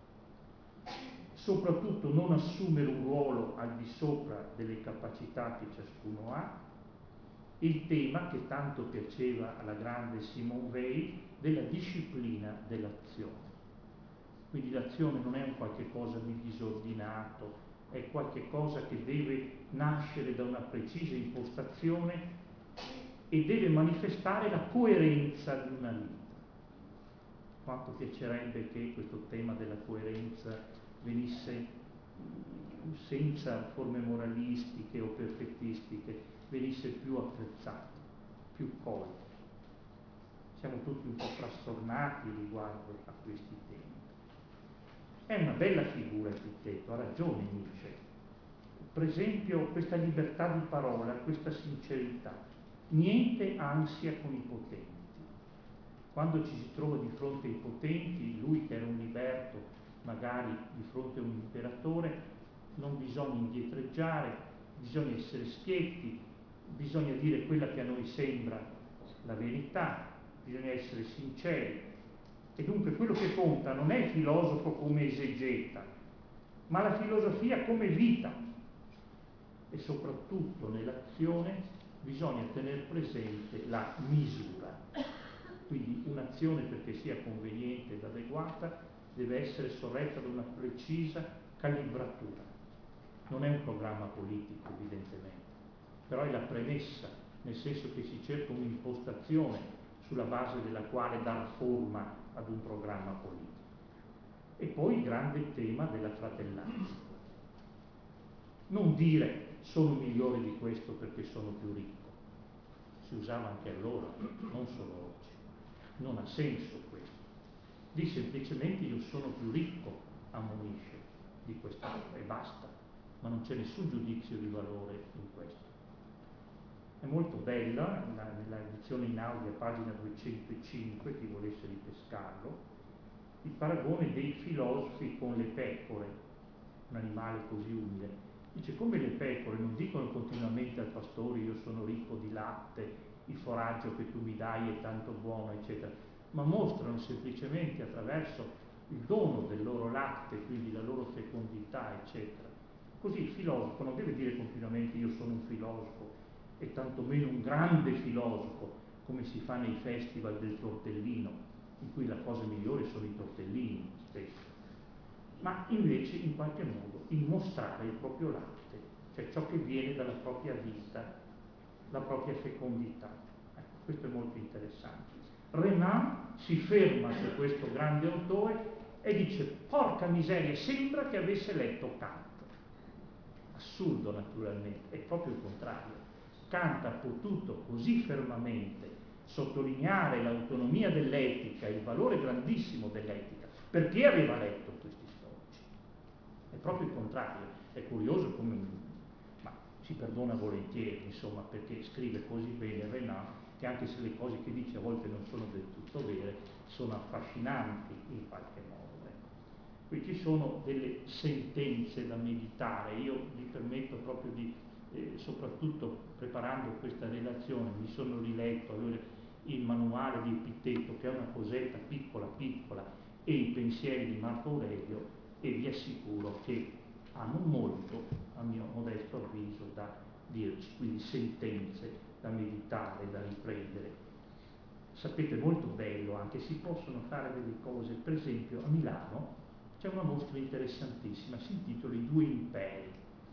B: Soprattutto non assumere un ruolo al di sopra delle capacità che ciascuno ha, il tema che tanto piaceva alla grande Simone Weil della disciplina dell'azione. Quindi l'azione non è un qualche cosa di disordinato, è qualche cosa che deve nascere da una precisa impostazione e deve manifestare la coerenza di una vita. Quanto piacerebbe che questo tema della coerenza venisse senza forme moralistiche o perfettistiche, venisse più apprezzato, più colto. Siamo tutti un po' frastornati riguardo a questi temi. È una bella figura Epitteto, ha ragione Nietzsche. Per esempio questa libertà di parola, questa sincerità, niente ansia con i potenti. Quando ci si trova di fronte ai potenti, lui che era un liberto, magari di fronte a un imperatore, non bisogna indietreggiare, bisogna essere schietti, bisogna dire quella che a noi sembra la verità, bisogna essere sinceri. E dunque quello che conta non è il filosofo come esegeta, ma la filosofia come vita. E soprattutto nell'azione bisogna tenere presente la misura. Quindi un'azione, perché sia conveniente ed adeguata, deve essere sorretta da una precisa calibratura. Non è un programma politico, evidentemente, però è la premessa, nel senso che si cerca un'impostazione sulla base della quale dar forma ad un programma politico. E poi il grande tema della fratellanza. Non dire sono migliore di questo perché sono più ricco. Si usava anche allora, non solo oggi. Non ha senso questo. Di semplicemente io sono più ricco, ammonisce, di quest'altro e basta, ma non c'è nessun giudizio di valore in questo. È molto bella, nella edizione in audio, pagina 205, chi volesse ripescarlo, il paragone dei filosofi con le pecore, un animale così umile. Dice, come le pecore non dicono continuamente al pastore io sono ricco di latte, il foraggio che tu mi dai è tanto buono, eccetera, ma mostrano semplicemente attraverso il dono del loro latte, quindi la loro fecondità, eccetera. Così il filosofo non deve dire continuamente io sono un filosofo e tantomeno un grande filosofo, come si fa nei festival del tortellino, in cui la cosa migliore sono i tortellini spesso, ma invece in qualche modo il mostrare il proprio latte, cioè ciò che viene dalla propria vita, la propria fecondità. Ecco, questo è molto interessante. Renan si ferma su questo grande autore e dice porca miseria, sembra che avesse letto Kant. Assurdo naturalmente, è proprio il contrario. Kant ha potuto così fermamente sottolineare l'autonomia dell'etica, il valore grandissimo dell'etica, perché aveva letto questi storici. È proprio il contrario. È curioso come, ma si perdona volentieri, insomma, perché scrive così bene Renan, che anche se le cose che dice a volte non sono del tutto vere, sono affascinanti in qualche modo. Qui ci sono delle sentenze da meditare. Io mi permetto proprio di, soprattutto preparando questa relazione, mi sono riletto il manuale di Epitteto, che è una cosetta piccola piccola, e i pensieri di Marco Aurelio, e vi assicuro che hanno molto, a mio modesto avviso, da dirci, quindi sentenze da meditare, da riprendere. Sapete, molto bello anche, si possono fare delle cose, per esempio a Milano c'è una mostra interessantissima, si intitola I due imperi,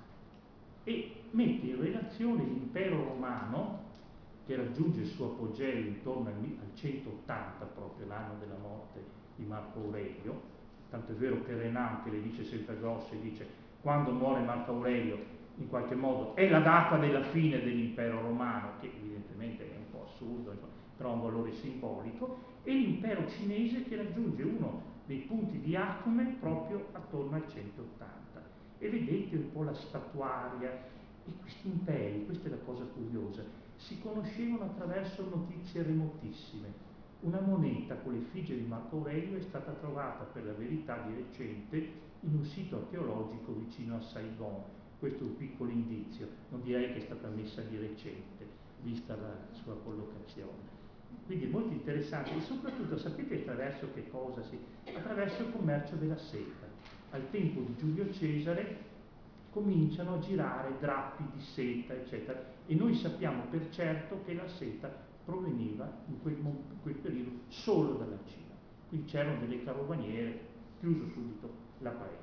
B: e mette in relazione l'impero romano, che raggiunge il suo apogeo intorno al 180, proprio l'anno della morte di Marco Aurelio, tanto è vero che Renan, che le dice sempre grosse, dice quando muore Marco Aurelio in qualche modo è la data della fine dell'impero romano, che evidentemente è un po' assurdo, però ha un valore simbolico, e l'impero cinese che raggiunge uno dei punti di acme proprio attorno al 180. E vedete un po' la statuaria, e questi imperi, questa è la cosa curiosa, si conoscevano attraverso notizie remotissime. Una moneta con l'effigie di Marco Aurelio è stata trovata per la verità di recente in un sito archeologico vicino a Saigon. Questo è un piccolo indizio, non direi che è stata messa di recente, vista la sua collocazione. Quindi è molto interessante, e soprattutto sapete attraverso che cosa? Attraverso il commercio della seta. Al tempo di Giulio Cesare cominciano a girare drappi di seta, eccetera, e noi sappiamo per certo che la seta proveniva in quel periodo solo dalla Cina. Quindi c'erano delle carovaniere, chiuso subito la parentesi.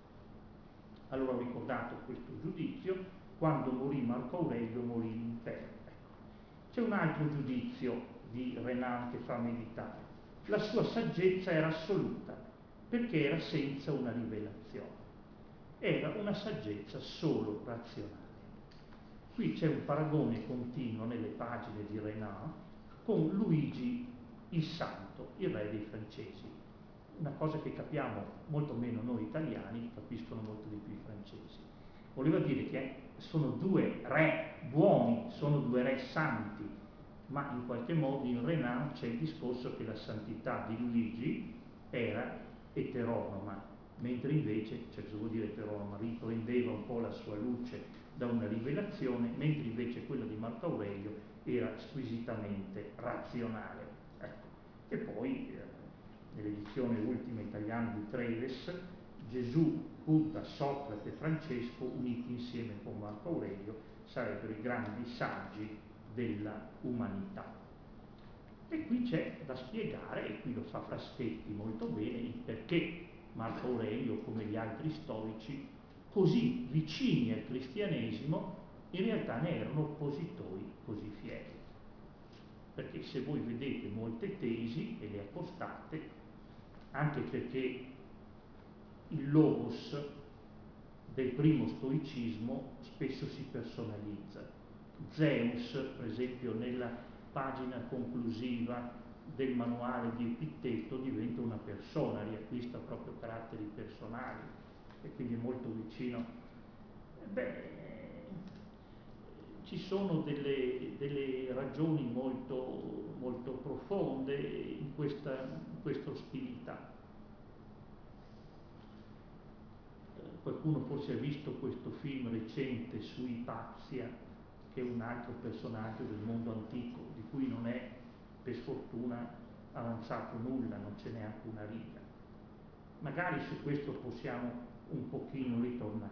B: Allora ho ricordato questo giudizio, quando morì Marco Aurelio morì l'impero. Ecco. C'è un altro giudizio di Renan che fa meditare. La sua saggezza era assoluta, perché era senza una rivelazione. Era una saggezza solo razionale. Qui c'è un paragone continuo nelle pagine di Renan con Luigi il Santo, il re dei Francesi. Una cosa che capiamo molto meno noi italiani, capiscono molto di più i francesi. Voleva dire che sono due re buoni, sono due re santi, ma in qualche modo in Renan c'è il discorso che la santità di Luigi era eteronoma, mentre invece, cioè cosa vuol dire eteronoma? Riprendeva un po' la sua luce da una rivelazione, mentre invece quella di Marco Aurelio era squisitamente razionale. Ecco. E poi nell'edizione ultima italiana di Treves, Gesù, Buddha, Socrate e Francesco uniti insieme con Marco Aurelio sarebbero i grandi saggi della umanità. E qui c'è da spiegare, e qui lo fa Fraschetti molto bene, il perché Marco Aurelio, come gli altri storici, così vicini al cristianesimo, in realtà ne erano oppositori così fieri. Perché se voi vedete molte tesi e le accostate, anche perché il logos del primo stoicismo spesso si personalizza. Zeus, per esempio, nella pagina conclusiva del manuale di Epitteto diventa una persona, riacquista proprio caratteri personali e quindi è molto vicino. Ci sono delle ragioni molto, molto profonde in questa ostilità. Qualcuno forse ha visto questo film recente su Ipazia, che è un altro personaggio del mondo antico, di cui non è per sfortuna avanzato nulla, non ce n'è anche una riga. Magari su questo possiamo un pochino ritornare.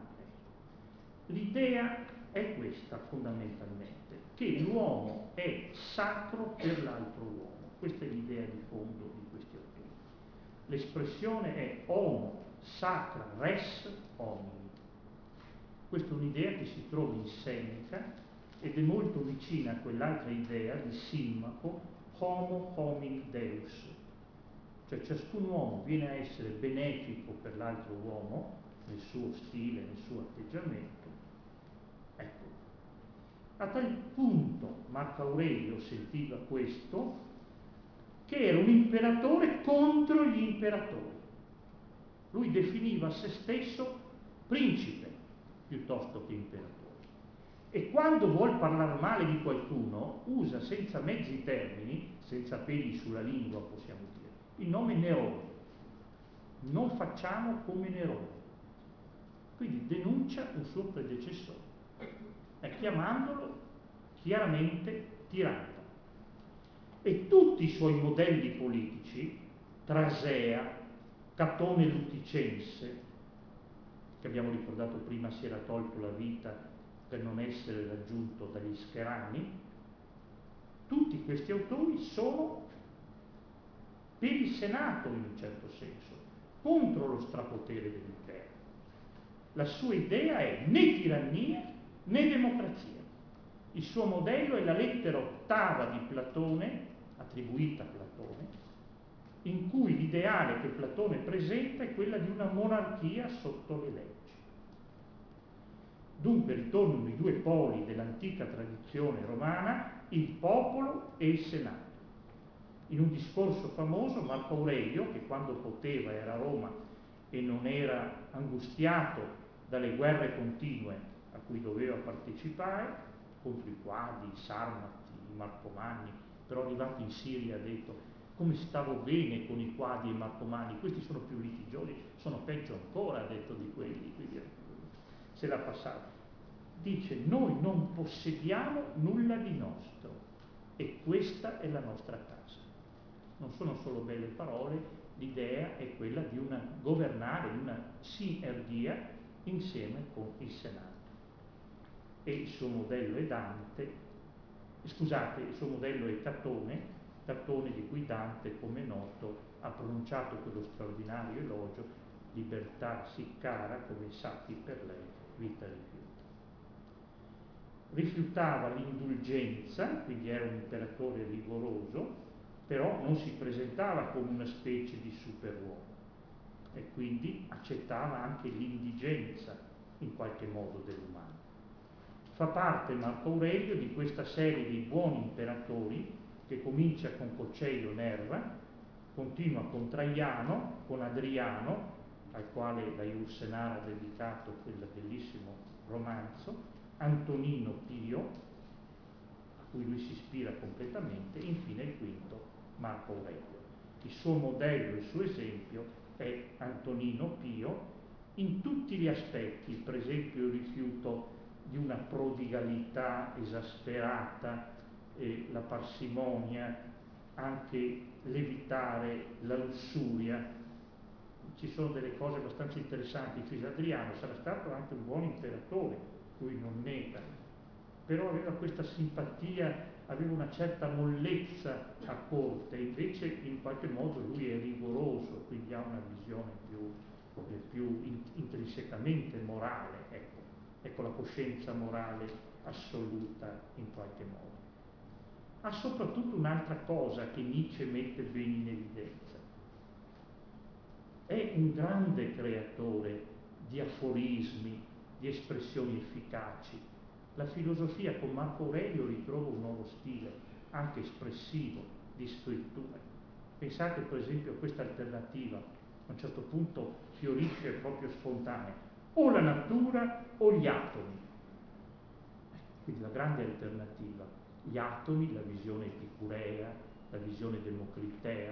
B: L'idea è questa fondamentalmente, che l'uomo è sacro per l'altro uomo. Questa è l'idea di fondo di questi autori. L'espressione è homo sacra res homini. Questa è un'idea che si trova in Seneca ed è molto vicina a quell'altra idea di Simmaco, homo homini deus. Cioè ciascun uomo viene a essere benefico per l'altro uomo nel suo stile, nel suo atteggiamento. Ecco, a tal punto Marco Aurelio sentiva questo, che era un imperatore contro gli imperatori. Lui definiva se stesso principe piuttosto che imperatore. E quando vuol parlare male di qualcuno usa senza mezzi termini, senza peli sulla lingua possiamo dire, il nome Nerone. Non facciamo come Nerone. Quindi denuncia un suo predecessore, chiamandolo chiaramente tiranno. E tutti i suoi modelli politici, Trasea, Catone Luticense, che abbiamo ricordato prima si era tolto la vita per non essere raggiunto dagli Scherani, tutti questi autori sono per il Senato in un certo senso, contro lo strapotere dell'impero. La sua idea è né tirannia né democrazia. Il suo modello è la lettera ottava di Platone, attribuita a Platone, in cui l'ideale che Platone presenta è quella di una monarchia sotto le leggi. Dunque ritornano i due poli dell'antica tradizione romana, il popolo e il Senato. In un discorso famoso Marco Aurelio, che quando poteva era a Roma e non era angustiato dalle guerre continue a cui doveva partecipare, contro i Quadi, i Sarmati, i Marcomanni, però arrivato in Siria ha detto come stavo bene con i Quadi e i Marcomanni, questi sono più litigiosi, sono peggio ancora, ha detto di quelli, quindi se l'ha passata. Dice noi non possediamo nulla di nostro e questa è la nostra casa. Non sono solo belle parole, l'idea è quella di governare una sinergia insieme con il Senato. E il suo modello è il suo modello è Catone di cui Dante, come è noto, ha pronunciato quello straordinario elogio, libertà sì cara come sappi per lei, vita rifiuta. Rifiutava l'indulgenza, quindi era un imperatore rigoroso, però non si presentava come una specie di superuomo e quindi accettava anche l'indigenza in qualche modo dell'umano. Fa parte Marco Aurelio di questa serie di buoni imperatori che comincia con Cocceio Nerva, continua con Traiano, con Adriano, al quale la Iussenar ha dedicato quel bellissimo romanzo, Antonino Pio, a cui lui si ispira completamente, e infine il quinto, Marco Aurelio. Il suo modello, il suo esempio è Antonino Pio in tutti gli aspetti, per esempio il rifiuto di una prodigalità esasperata, la parsimonia, anche l'evitare la lussuria. Ci sono delle cose abbastanza interessanti. Adriano sarà stato anche un buon imperatore, lui non nega, però aveva questa simpatia, aveva una certa mollezza a corte, invece in qualche modo lui è rigoroso, quindi ha una visione più intrinsecamente morale, ecco la coscienza morale assoluta in qualche modo. Ha soprattutto un'altra cosa che Nietzsche mette bene in evidenza. È un grande creatore di aforismi, di espressioni efficaci. La filosofia con Marco Aurelio ritrova un nuovo stile, anche espressivo, di scrittura. Pensate per esempio a questa alternativa, a un certo punto fiorisce proprio spontanea, o la natura o gli atomi. Quindi la grande alternativa, gli atomi, la visione epicurea, la visione democritea,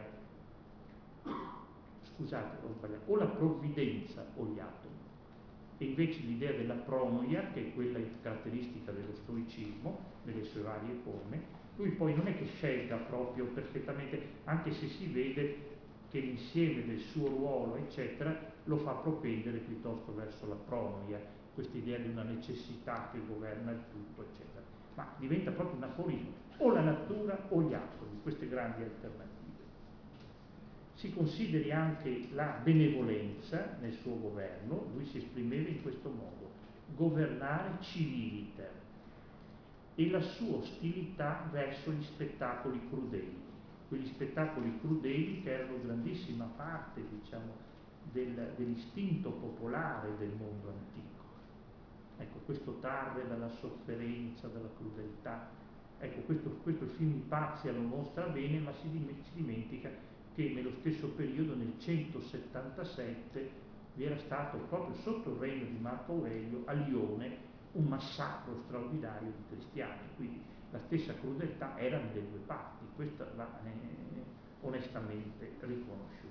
B: scusate, ho sbagliato, o la provvidenza o gli atomi. E invece l'idea della pronoia, che è quella caratteristica dello stoicismo, nelle sue varie forme, lui poi non è che scelga proprio perfettamente, anche se si vede che l'insieme del suo ruolo, eccetera, lo fa propendere piuttosto verso la pronoia, questa idea di una necessità che governa il tutto, eccetera. Ma diventa proprio un aforismo, o la natura o gli atomi, queste grandi alternative. Si consideri anche la benevolenza nel suo governo, lui si esprimeva in questo modo, governare civiliter, e la sua ostilità verso gli spettacoli crudeli, quegli spettacoli crudeli che erano grandissima parte, diciamo, dell'istinto popolare del mondo antico. Ecco, questo tarre dalla sofferenza, dalla crudeltà. Ecco, questo il film Ipazia lo mostra bene, ma si dimentica che nello stesso periodo, nel 177, vi era stato proprio sotto il regno di Marco Aurelio a Lione un massacro straordinario di cristiani, quindi la stessa crudeltà era nelle due parti, questa va onestamente riconosciuta.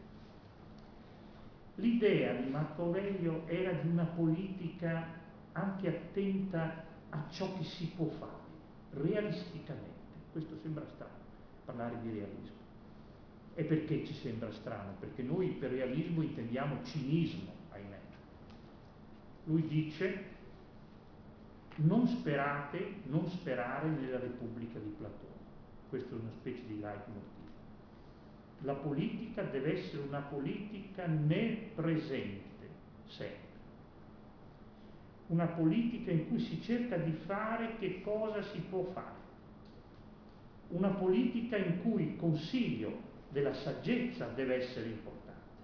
B: L'idea di Marco Aurelio era di una politica anche attenta a ciò che si può fare, realisticamente. Questo sembra strano, parlare di realismo. E perché ci sembra strano? Perché noi per realismo intendiamo cinismo, ahimè. Lui dice: non sperare nella Repubblica di Platone. Questo è una specie di leitmotiv. La politica deve essere una politica nel presente, sempre. Una politica in cui si cerca di fare che cosa si può fare. Una politica in cui il consiglio della saggezza deve essere importante.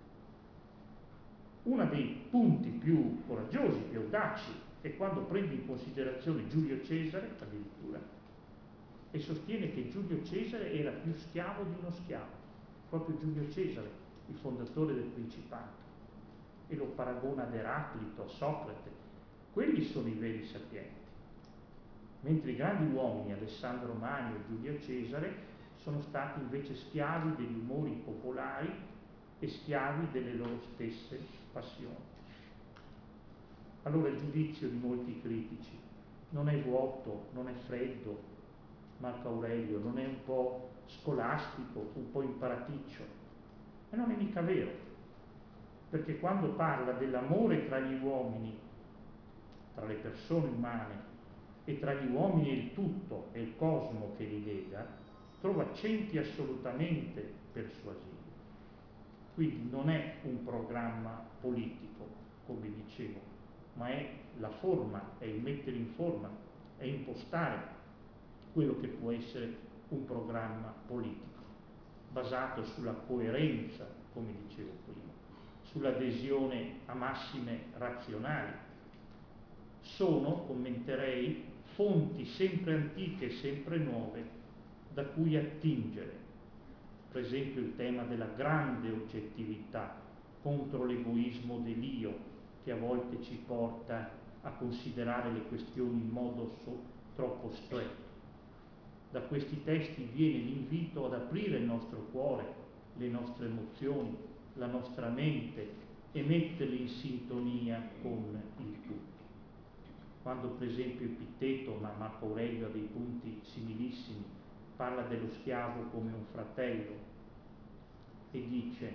B: Uno dei punti più coraggiosi, più audaci, è quando prende in considerazione Giulio Cesare, addirittura, e sostiene che Giulio Cesare era più schiavo di uno schiavo, proprio Giulio Cesare, il fondatore del Principato, e lo paragona ad Eraclito, a Socrate. Quelli sono i veri sapienti. Mentre i grandi uomini, Alessandro Magno e Giulio Cesare, sono stati invece schiavi degli umori popolari e schiavi delle loro stesse passioni. Allora il giudizio di molti critici non è vuoto, non è freddo, Marco Aurelio, non è un po' scolastico, un po' imparaticcio, e non è mica vero, perché quando parla dell'amore tra gli uomini, tra le persone umane, e tra gli uomini e il tutto e il cosmo che li lega, trova accenti assolutamente persuasivi. Quindi non è un programma politico, come dicevo, ma è la forma, è il mettere in forma, è impostare quello che può essere un programma politico, basato sulla coerenza, come dicevo prima, sull'adesione a massime razionali. Sono, commenterei, fonti sempre antiche e sempre nuove da cui attingere. Per esempio il tema della grande oggettività contro l'egoismo dell'io, che a volte ci porta a considerare le questioni in modo troppo stretto. Da questi testi viene l'invito ad aprire il nostro cuore, le nostre emozioni, la nostra mente e metterli in sintonia con il tutto. Quando per esempio Epitteto, ma Marco Aurelio ha dei punti similissimi, parla dello schiavo come un fratello e dice: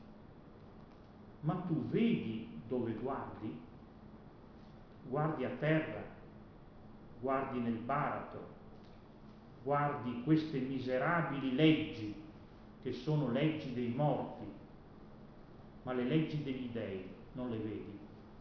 B: ma tu vedi dove guardi? Guardi a terra, guardi nel baratro, guardi queste miserabili leggi che sono leggi dei morti, ma le leggi degli dei non le vedi,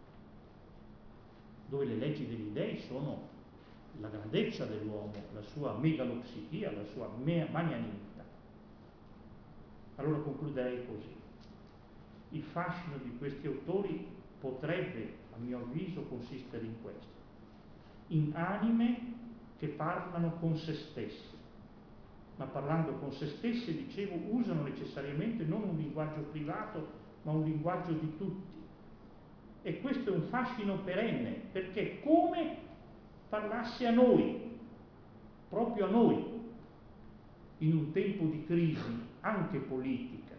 B: dove le leggi degli dei sono la grandezza dell'uomo, la sua megalopsichia, la sua magnanimità. Allora concluderei così. Il fascino di questi autori potrebbe, a mio avviso, consistere in questo: in anime che parlano con se stesse, ma parlando con se stesse, dicevo, usano necessariamente non un linguaggio privato, ma un linguaggio di tutti. E questo è un fascino perenne, perché come parlasse a noi, proprio a noi, in un tempo di crisi anche politica,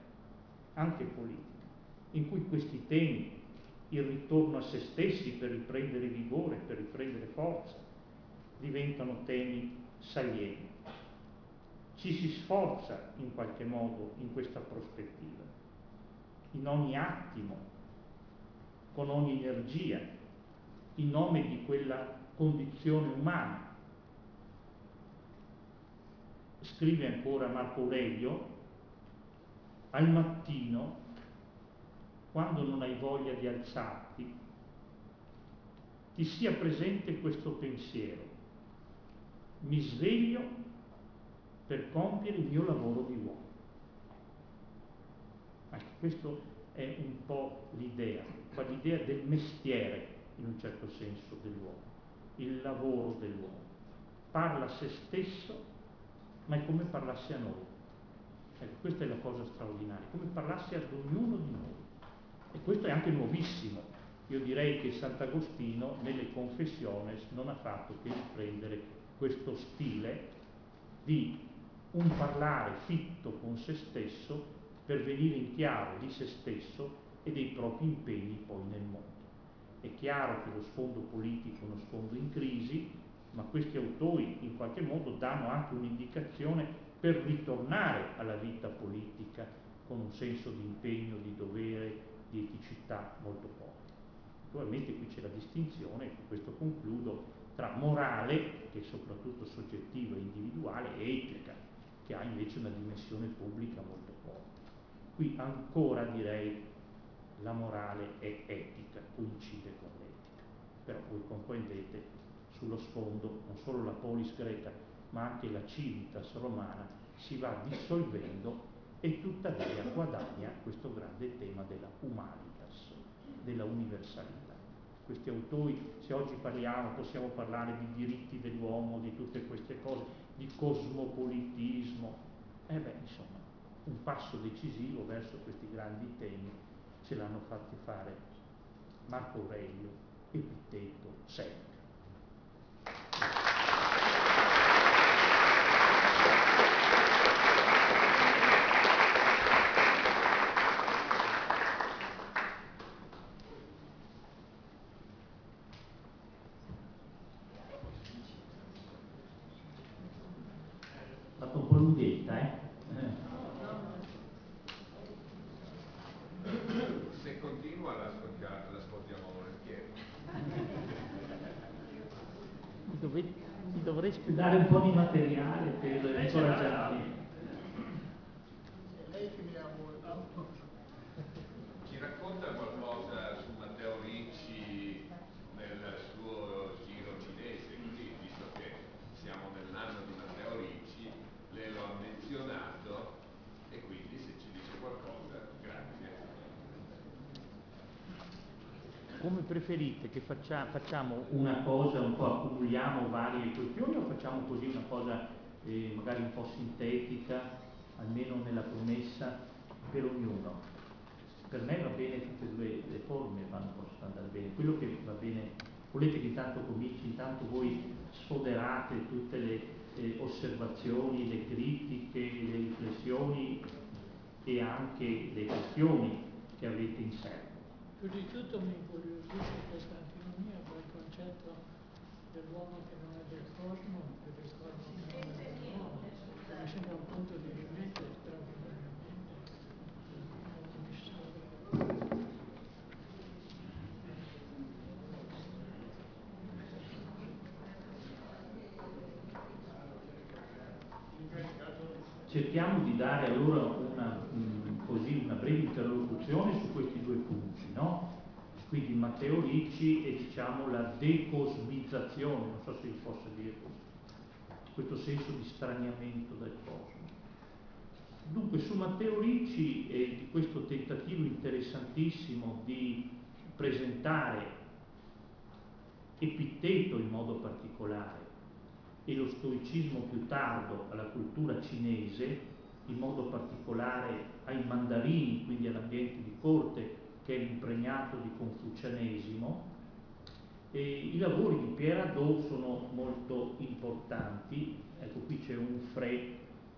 B: in cui questi temi, il ritorno a se stessi per riprendere vigore, per riprendere forza, diventano temi salienti. Ci si sforza in qualche modo in questa prospettiva, in ogni attimo, con ogni energia, in nome di quella condizione umana. Scrive ancora Marco Aurelio: al mattino, quando non hai voglia di alzarti, ti sia presente questo pensiero: mi sveglio per compiere il mio lavoro di uomo. Anche questo è un po' l'idea del mestiere, in un certo senso, dell'uomo, il lavoro dell'uomo. Parla a se stesso, ma è come parlasse a noi. Ecco, questa è la cosa straordinaria, come parlasse ad ognuno di noi. E questo è anche nuovissimo. Io direi che Sant'Agostino nelle Confessiones non ha fatto che riprendere questo stile di un parlare fitto con se stesso per venire in chiaro di se stesso e dei propri impegni poi nel mondo. È chiaro che lo sfondo politico è uno sfondo in crisi, ma questi autori in qualche modo danno anche un'indicazione per ritornare alla vita politica con un senso di impegno, di dovere, di eticità molto forte. Naturalmente qui c'è la distinzione, con questo concludo, tra morale, che è soprattutto soggettiva e individuale, e etica, che ha invece una dimensione pubblica molto forte. Qui ancora direi la morale è etica, coincide con l'etica. Però voi comprendete, sullo sfondo non solo la polis greca, ma anche la civitas romana si va dissolvendo e tuttavia guadagna questo grande tema della humanitas, della universalità. Questi autori, se oggi possiamo parlare di diritti dell'uomo, di tutte queste cose, di cosmopolitismo, insomma, un passo decisivo verso questi grandi temi ce l'hanno fatti fare Marco Aurelio, Epitteto, Seneca. Fatto un po' lunghetta,
C: Se continua l'ascoltiamo volentieri.
B: Mi dovrei spiegare un po' di materiale per incoraggiarvi.
D: Lei che mi ha molto.
C: Ci racconta qualcosa su Matteo Ricci nel suo giro cinese, così, visto che siamo nell'anno di Matteo Ricci, lei lo ha menzionato e quindi se ci dice qualcosa, grazie.
B: Come preferite che facciamo una cosa, un po' accumuliamo varie questioni, o facciamo così una cosa magari un po' sintetica, almeno nella promessa, per ognuno? Per me va bene tutte e due le forme, possono andare bene. Quello che va bene, volete che intanto cominci, intanto voi sfoderate tutte le osservazioni, le critiche, le riflessioni e anche le questioni che avete in serbo.
D: Più di tutto mi incuriosisce questa antinomia tra il concetto dell'uomo che non è del cosmo e del cosmo che non è dell'uomo, che mi sembra un punto di rimettere straordinariamente commissario.
B: Cerchiamo di dare allora una breve interlocuzione su questi due punti, no? quindi Matteo Ricci è, diciamo, la decosmizzazione, non so se si possa dire questo senso di straniamento del cosmo. Dunque su Matteo Ricci e di questo tentativo interessantissimo di presentare Epitteto in modo particolare e lo stoicismo più tardo alla cultura cinese, in modo particolare ai mandarini, quindi all'ambiente di corte che è impregnato di confucianesimo. E i lavori di Pierre Hadot sono molto importanti. Ecco, qui c'è un Frey,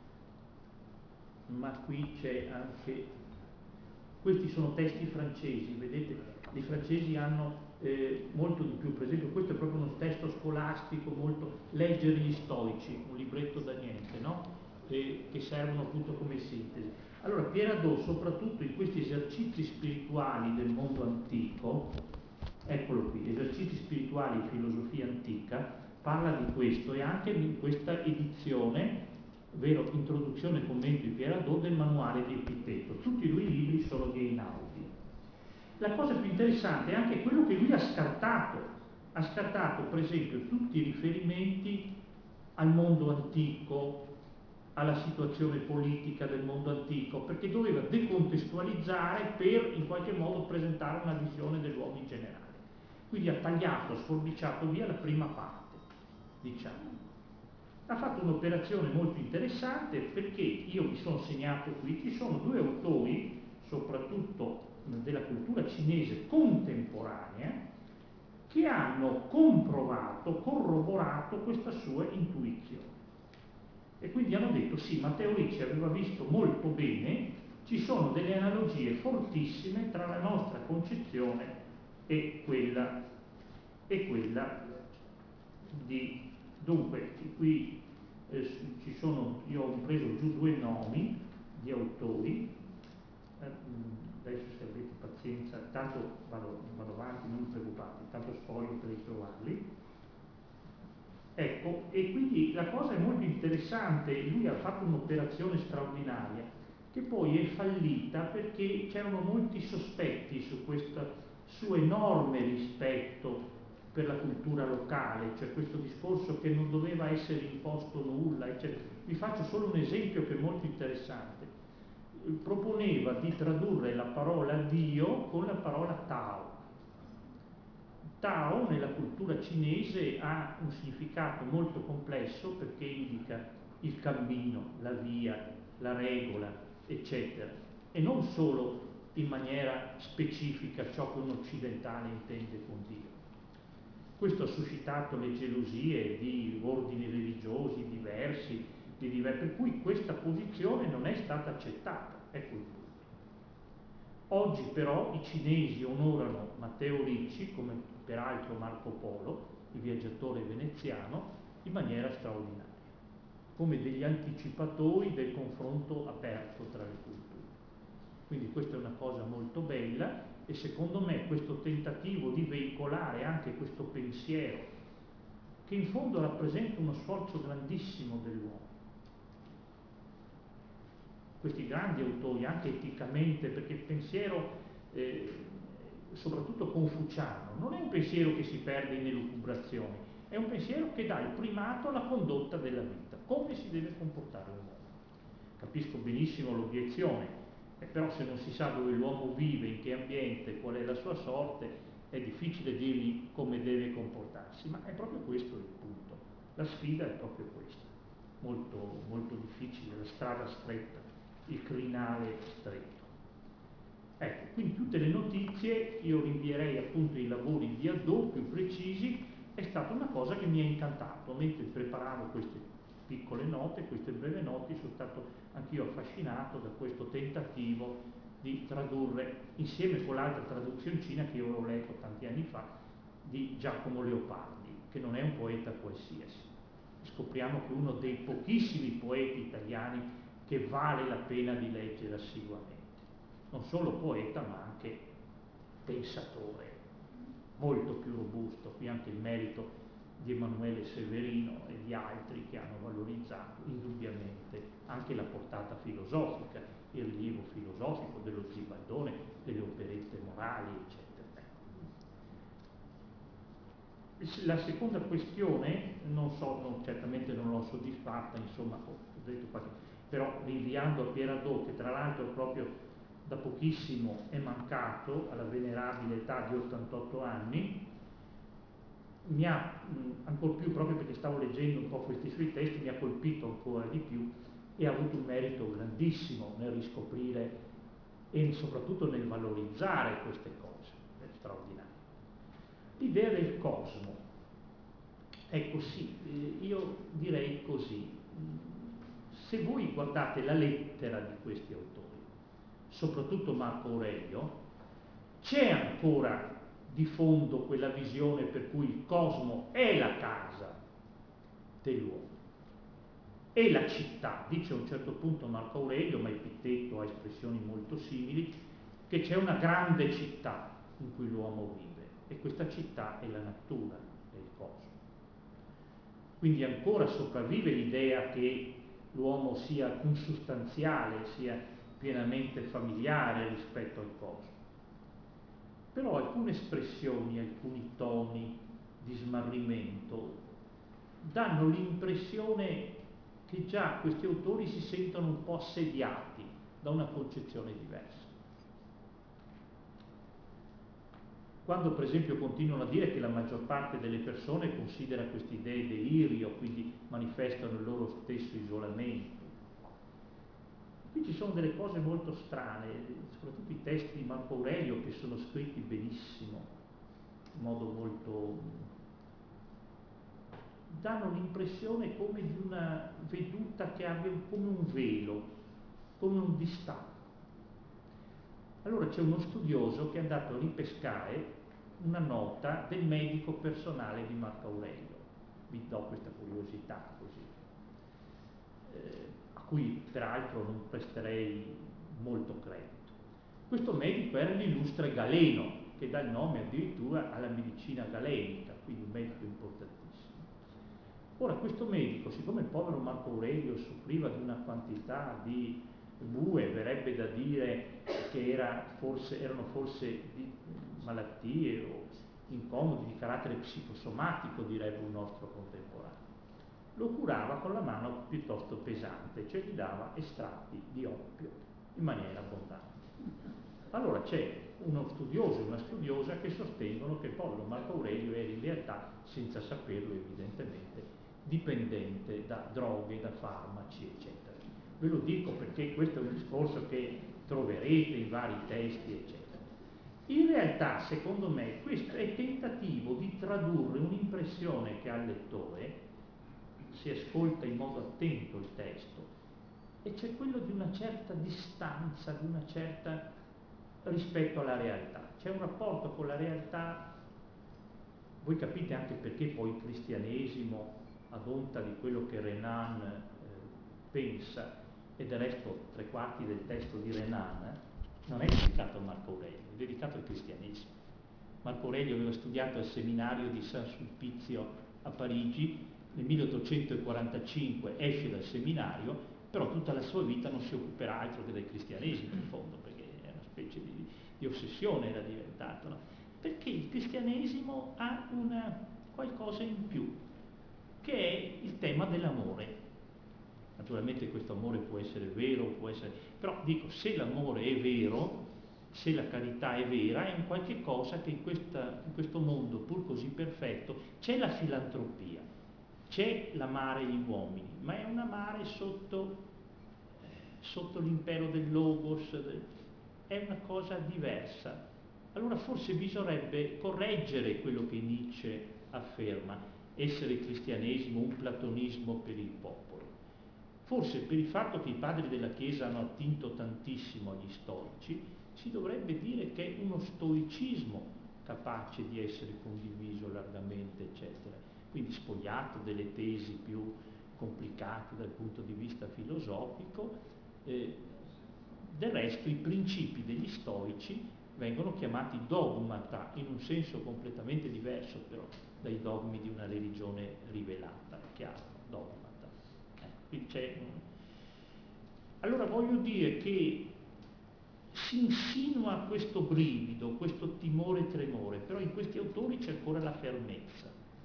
B: ma qui c'è anche, questi sono testi francesi, vedete, i francesi hanno molto di più, per esempio questo è proprio uno testo scolastico, molto leggere gli stoici, un libretto da niente, no? Che servono appunto come sintesi. Allora Pierre Hadot, soprattutto in questi esercizi spirituali del mondo antico, eccolo qui, esercizi spirituali e filosofia antica, parla di questo, e anche in questa edizione, ovvero introduzione e commento di Pierre Hadot, del manuale di Epitteto. Tutti i due libri sono di Einaudi. La cosa più interessante è anche quello che lui ha scartato. Ha scartato, per esempio, tutti i riferimenti al mondo antico, alla situazione politica del mondo antico, perché doveva decontestualizzare per in qualche modo presentare una visione dell'uomo in generale. Quindi ha tagliato, sforbiciato via la prima parte, diciamo. Ha fatto un'operazione molto interessante perché io mi sono segnato qui, ci sono due autori, soprattutto della cultura cinese contemporanea, che hanno comprovato, corroborato questa sua intuizione. E quindi hanno detto sì, Matteo Ricci aveva visto molto bene, ci sono delle analogie fortissime tra la nostra concezione e quella di... Dunque, qui ci sono, io ho preso giù due nomi di autori, adesso se avete pazienza, tanto vado avanti, non vi preoccupate, tanto spoglio per ritrovarli. Ecco, e quindi la cosa è molto interessante, lui ha fatto un'operazione straordinaria, che poi è fallita perché c'erano molti sospetti su questo suo enorme rispetto per la cultura locale, cioè questo discorso che non doveva essere imposto nulla, eccetera. Vi faccio solo un esempio che è molto interessante. Proponeva di tradurre la parola Dio con la parola Tao. Tao nella cultura cinese ha un significato molto complesso perché indica il cammino, la via, la regola, eccetera, e non solo in maniera specifica ciò che un occidentale intende con Dio. Questo ha suscitato le gelosie di ordini religiosi diversi, per cui questa posizione non è stata accettata, ecco il punto. Oggi però i cinesi onorano Matteo Ricci, come peraltro Marco Polo, il viaggiatore veneziano, in maniera straordinaria, come degli anticipatori del confronto aperto tra le culture. Quindi questa è una cosa molto bella e secondo me questo tentativo di veicolare anche questo pensiero, che in fondo rappresenta uno sforzo grandissimo dell'uomo, questi grandi autori, anche eticamente, perché il pensiero, soprattutto confuciano, non è un pensiero che si perde in elucubrazioni, è un pensiero che dà il primato alla condotta della vita, come si deve comportare l'uomo. Capisco benissimo l'obiezione, però se non si sa dove l'uomo vive, in che ambiente, qual è la sua sorte, è difficile dirgli come deve comportarsi, ma è proprio questo il punto. La sfida è proprio questa, molto, molto difficile, la strada stretta, il crinale stretto. Ecco, quindi tutte le notizie, io rinvierei appunto i lavori di Hadot più precisi, è stata una cosa che mi ha incantato. Mentre preparavo queste piccole note, queste breve note, sono stato anch'io affascinato da questo tentativo di tradurre, insieme con l'altra traduzioncina che io avevo letto tanti anni fa, di Giacomo Leopardi, che non è un poeta qualsiasi. Scopriamo che è uno dei pochissimi poeti italiani che vale la pena di leggere assiduamente. Non solo poeta, ma anche pensatore, molto più robusto. Qui anche il merito di Emanuele Severino e di altri che hanno valorizzato indubbiamente anche la portata filosofica, il rilievo filosofico dello Zibaldone, delle operette morali, eccetera. La seconda questione, certamente non l'ho soddisfatta, insomma, ho detto però rinviando a Pieradot, che tra l'altro proprio da pochissimo è mancato alla venerabile età di 88 anni, mi ha ancor più, proprio perché stavo leggendo un po' questi suoi testi, mi ha colpito ancora di più e ha avuto un merito grandissimo nel riscoprire e soprattutto nel valorizzare queste cose straordinarie. L'idea del cosmo, ecco sì, io direi così, se voi guardate la lettera di questi autori, soprattutto Marco Aurelio, c'è ancora di fondo quella visione per cui il cosmo è la casa dell'uomo, è la città. Dice a un certo punto Marco Aurelio, ma Epitteto ha espressioni molto simili, che c'è una grande città in cui l'uomo vive e questa città è la natura, è il cosmo. Quindi ancora sopravvive l'idea che l'uomo sia consustanziale, sia pienamente familiare rispetto al cosmo. Però alcune espressioni, alcuni toni di smarrimento danno l'impressione che già questi autori si sentono un po' assediati da una concezione diversa. Quando per esempio continuano a dire che la maggior parte delle persone considera queste idee delirio, quindi manifestano il loro stesso isolamento. Qui ci sono delle cose molto strane, soprattutto i testi di Marco Aurelio che sono scritti benissimo, in modo molto... danno l'impressione come di una veduta che abbia come un velo, come un distacco. Allora c'è uno studioso che è andato a ripescare una nota del medico personale di Marco Aurelio. Vi do questa curiosità così, a cui peraltro non presterei molto credito. Questo medico era l'illustre Galeno, che dà il nome addirittura alla medicina galenica, quindi un medico importantissimo. Ora questo medico, siccome il povero Marco Aurelio soffriva di una quantità di verrebbe da dire che erano forse di malattie o incomodi di carattere psicosomatico, direbbe un nostro contemporaneo, lo curava con la mano piuttosto pesante, cioè gli dava estratti di oppio in maniera abbondante. Allora c'è uno studioso e una studiosa che sostengono che il povero Marco Aurelio era in realtà, senza saperlo evidentemente, dipendente da droghe, da farmaci, eccetera. Ve lo dico perché questo è un discorso che troverete in vari testi, eccetera. In realtà, secondo me, questo è tentativo di tradurre un'impressione che ha il lettore, si ascolta in modo attento il testo, e c'è quello di una certa distanza, di una certa rispetto alla realtà. C'è un rapporto con la realtà, voi capite anche perché poi il cristianesimo, ad onta di quello che Renan pensa, e del resto 3/4 del testo di Renan non è dedicato a Marco Aurelio, è dedicato al cristianesimo. Marco Aurelio aveva studiato al seminario di San Sulpizio a Parigi, nel 1845 esce dal seminario, però tutta la sua vita non si occuperà altro che del cristianesimo in fondo, perché è una specie di ossessione era diventato, no? Perché il cristianesimo ha qualcosa in più, che è il tema dell'amore. Naturalmente questo amore può essere vero, però dico, se l'amore è vero, se la carità è vera, è un qualche cosa che in questo mondo pur così perfetto c'è la filantropia, c'è l'amare gli uomini, ma è un amare sotto l'impero del logos, è una cosa diversa. Allora forse bisognerebbe correggere quello che Nietzsche afferma, essere il cristianesimo un platonismo per il popolo. Forse per il fatto che i padri della Chiesa hanno attinto tantissimo agli stoici, si dovrebbe dire che è uno stoicismo capace di essere condiviso largamente, eccetera. Quindi spogliato delle tesi più complicate dal punto di vista filosofico. Del resto i principi degli stoici vengono chiamati dogmata, in un senso completamente diverso però dai dogmi di una religione rivelata, è chiaro, dogmata. Quindi allora voglio dire che si insinua questo brivido, questo timore e tremore, però in questi autori c'è ancora la fermezza.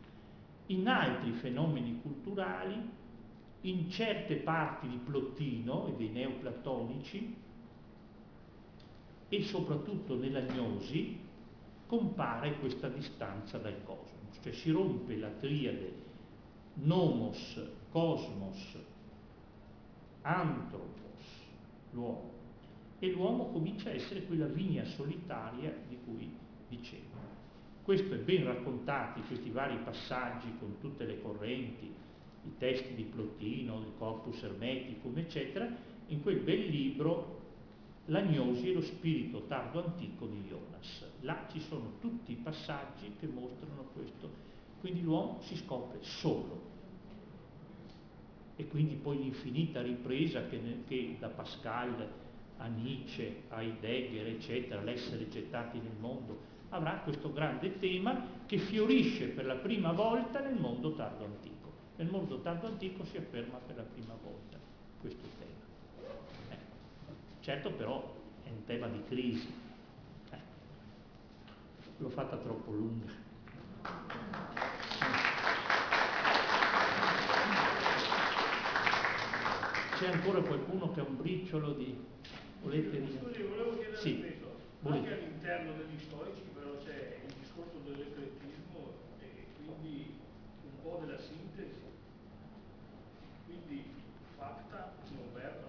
B: in altri fenomeni culturali, in certe parti di Plotino e dei neoplatonici, e soprattutto nella gnosi, compare questa distanza dal cosmos, cioè si rompe la triade nomos, cosmos, anthropos, l'uomo, e l'uomo comincia a essere quella vigna solitaria di cui dicevo. Questo è ben raccontato, questi vari passaggi con tutte le correnti, i testi di Plotino, il Corpus Hermeticum, eccetera, in quel bel libro La gnosi e lo spirito tardo antico di Jonas. Là ci sono tutti i passaggi che mostrano questo. Quindi l'uomo si scopre solo. E quindi poi l'infinita ripresa che da Pascal a Nietzsche, a Heidegger, eccetera, l'essere gettati nel mondo, avrà questo grande tema che fiorisce per la prima volta nel mondo tardo antico. Nel mondo tardo antico si afferma per la prima volta questo tema. Certo, però è un tema di crisi. L'ho fatta troppo lunga. C'è ancora qualcuno che ha un briciolo di... Volete dire?
E: Scusi, volevo chiedere
B: Sì.
E: questo.
B: Volete.
E: Anche all'interno degli storici però c'è il discorso dell'eclettismo e quindi un po' della sintesi. Quindi facta non verba.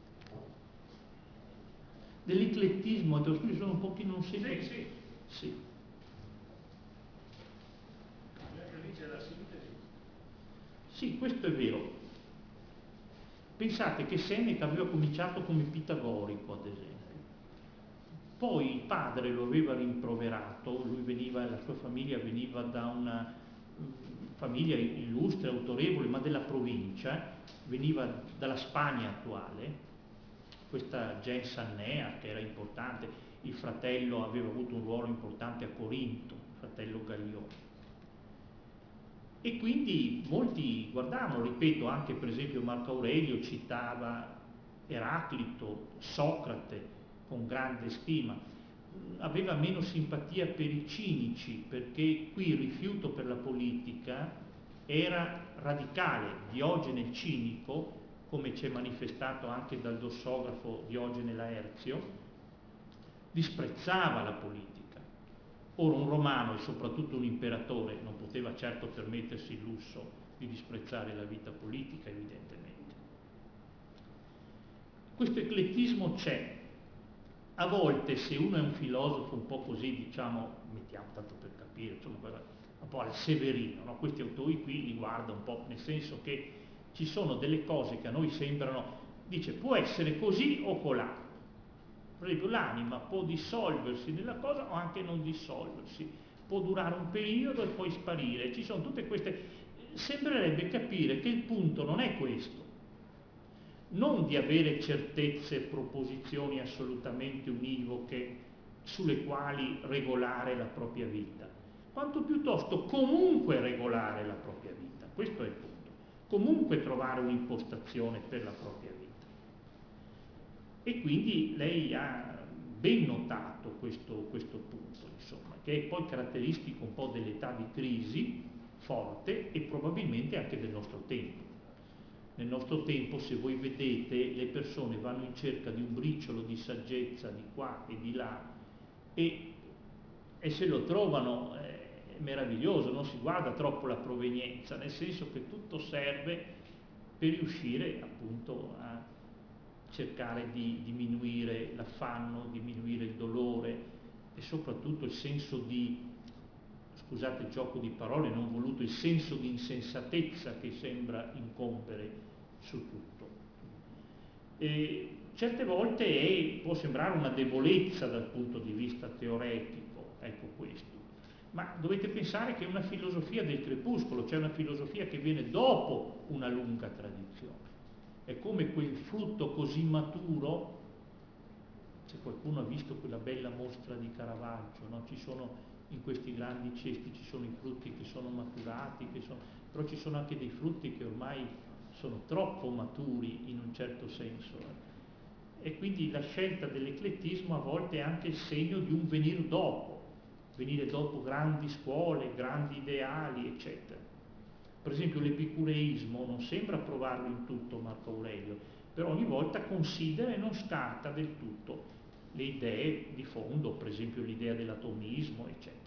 B: Dell'eclettismo, scusi, sono un pochino non sento... Sì.
E: Anche lì c'è la sintesi.
B: Sì, questo è vero. Pensate che Seneca aveva cominciato come pitagorico, ad esempio. Poi il padre lo aveva rimproverato, la sua famiglia veniva da una famiglia illustre, autorevole, ma della provincia, veniva dalla Spagna attuale, questa gens Annea che era importante, il fratello aveva avuto un ruolo importante a Corinto, il fratello Gaglione. E quindi molti guardavano, ripeto, anche per esempio Marco Aurelio citava Eraclito, Socrate con grande stima. Aveva meno simpatia per i cinici, perché qui il rifiuto per la politica era radicale. Diogene il cinico, come ci è manifestato anche dal dossografo Diogene Laerzio, disprezzava la politica. Ora un romano e soprattutto un imperatore non poteva certo permettersi il lusso di disprezzare la vita politica, evidentemente. Questo eclettismo c'è. A volte, se uno è un filosofo un po' così, diciamo, mettiamo tanto per capire, insomma, un po' al Severino, no? Questi autori qui li guarda un po', nel senso che ci sono delle cose che a noi sembrano, dice, può essere così o colà. Per esempio l'anima può dissolversi nella cosa o anche non dissolversi, può durare un periodo e poi sparire. Ci sono tutte queste... Sembrerebbe capire che il punto non è questo, non di avere certezze e proposizioni assolutamente univoche sulle quali regolare la propria vita, quanto piuttosto comunque regolare la propria vita. Questo è il punto. Comunque trovare un'impostazione per la propria vita. E quindi lei ha ben notato questo punto, insomma, che è poi caratteristico un po' dell'età di crisi forte e probabilmente anche del nostro tempo. Nel nostro tempo, se voi vedete, le persone vanno in cerca di un briciolo di saggezza di qua e di là e se lo trovano è meraviglioso, non si guarda troppo la provenienza, nel senso che tutto serve per riuscire appunto a cercare di diminuire l'affanno, diminuire il dolore e soprattutto il senso di, scusate il gioco di parole non voluto, il senso di insensatezza che sembra incombere su tutto. E certe volte può sembrare una debolezza dal punto di vista teoretico, ecco questo, ma dovete pensare che è una filosofia del crepuscolo, cioè una filosofia che viene dopo una lunga tradizione. È come quel frutto così maturo, se qualcuno ha visto quella bella mostra di Caravaggio, no? Ci sono in questi grandi cesti, ci sono i frutti che sono maturati, però ci sono anche dei frutti che ormai sono troppo maturi in un certo senso. E quindi la scelta dell'eclettismo a volte è anche il segno di un venire dopo grandi scuole, grandi ideali, eccetera. Per esempio l'epicureismo non sembra provarlo in tutto Marco Aurelio, però ogni volta considera e non scarta del tutto le idee di fondo, per esempio l'idea dell'atomismo, eccetera.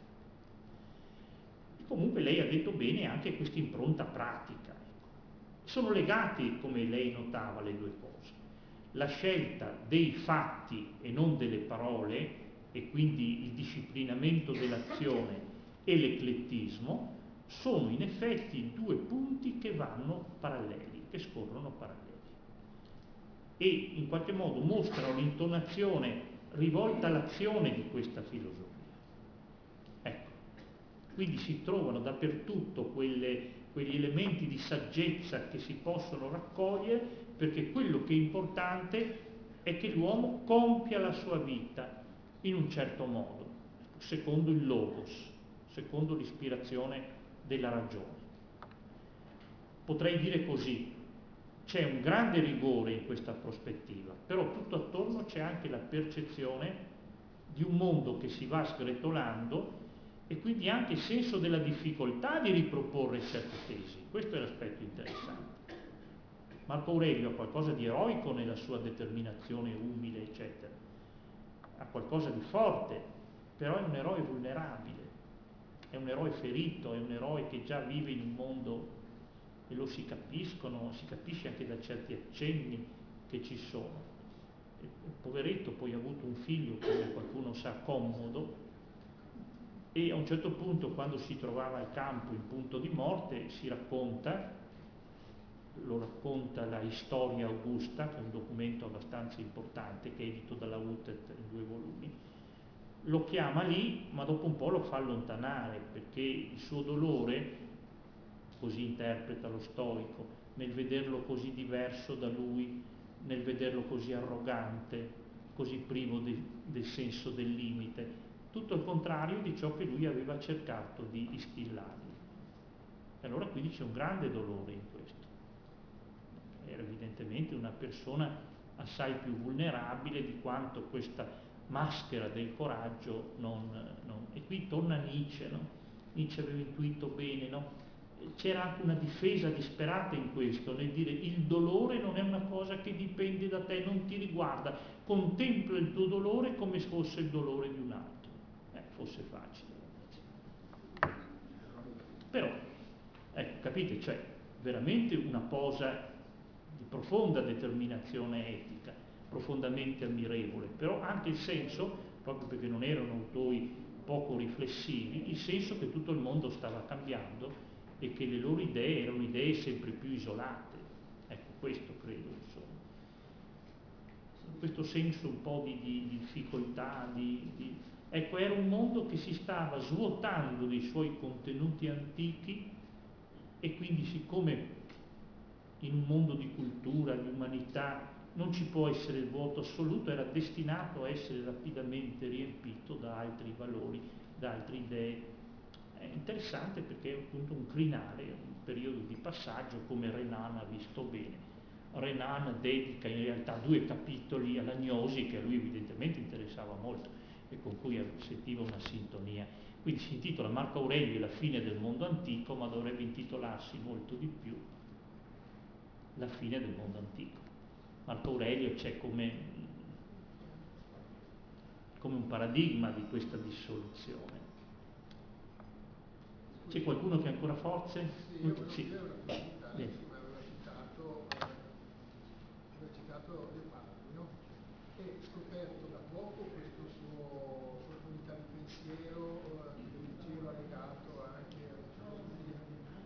B: E comunque lei ha detto bene anche questa impronta pratica. Sono legati, come lei notava, le due cose. La scelta dei fatti e non delle parole, e quindi il disciplinamento dell'azione e l'eclettismo, sono in effetti due punti che vanno paralleli, che scorrono paralleli. E in qualche modo mostrano l'intonazione rivolta all'azione di questa filosofia. Ecco, quindi si trovano dappertutto quegli elementi di saggezza che si possono raccogliere, perché quello che è importante è che l'uomo compia la sua vita in un certo modo, secondo il logos, secondo l'ispirazione della ragione. Potrei dire così: c'è un grande rigore in questa prospettiva, però tutto attorno c'è anche la percezione di un mondo che si va sgretolando e quindi anche il senso della difficoltà di riproporre certe tesi. Questo è l'aspetto interessante. Marco Aurelio ha qualcosa di eroico nella sua determinazione umile, eccetera. Ha qualcosa di forte, però è un eroe vulnerabile, è un eroe ferito, è un eroe che già vive in un mondo, e lo si capisce anche da certi accenni che ci sono. Il poveretto poi ha avuto un figlio, come qualcuno sa, Commodo, e a un certo punto, quando si trovava al campo in punto di morte, lo racconta la Historia Augusta, che è un documento abbastanza importante, che è edito dalla UTET in 2 volumi. Lo chiama lì, ma dopo un po' lo fa allontanare, perché il suo dolore, così interpreta lo storico, nel vederlo così diverso da lui, nel vederlo così arrogante, così privo del senso del limite, tutto il contrario di ciò che lui aveva cercato di instillargli. E allora quindi c'è un grande dolore in questo. Era evidentemente una persona assai più vulnerabile di quanto questa maschera del coraggio E qui torna Nietzsche, no? Nietzsche aveva intuito bene, no? C'era anche una difesa disperata in questo, nel dire: il dolore non è una cosa che dipende da te, non ti riguarda, contempla il tuo dolore come se fosse il dolore di un altro. Fosse facile. Però, ecco, capite, cioè veramente una posa di profonda determinazione etica, profondamente ammirevole, però anche il senso, proprio perché non erano autori poco riflessivi, il senso che tutto il mondo stava cambiando e che le loro idee erano idee sempre più isolate. Ecco, questo credo, insomma. Questo senso un po' di difficoltà, Ecco, era un mondo che si stava svuotando dei suoi contenuti antichi, e quindi, siccome in un mondo di cultura, di umanità, non ci può essere il vuoto assoluto, era destinato a essere rapidamente riempito da altri valori, da altre idee. È interessante perché è appunto un crinale, un periodo di passaggio, come Renan ha visto bene. Renan dedica in realtà 2 capitoli all'agnosi, che a lui evidentemente interessava molto e con cui sentiva una sintonia. Quindi si intitola Marco Aurelio e la fine del mondo antico, ma dovrebbe intitolarsi molto di più La fine del mondo antico. Marco Aurelio c'è come un paradigma di questa dissoluzione. C'è qualcuno che ha ancora forze?
F: Sì. Aveva citato Leopardi, no? E scoperto da poco questa sua profondità di pensiero, che diceva legato anche alla filosofia.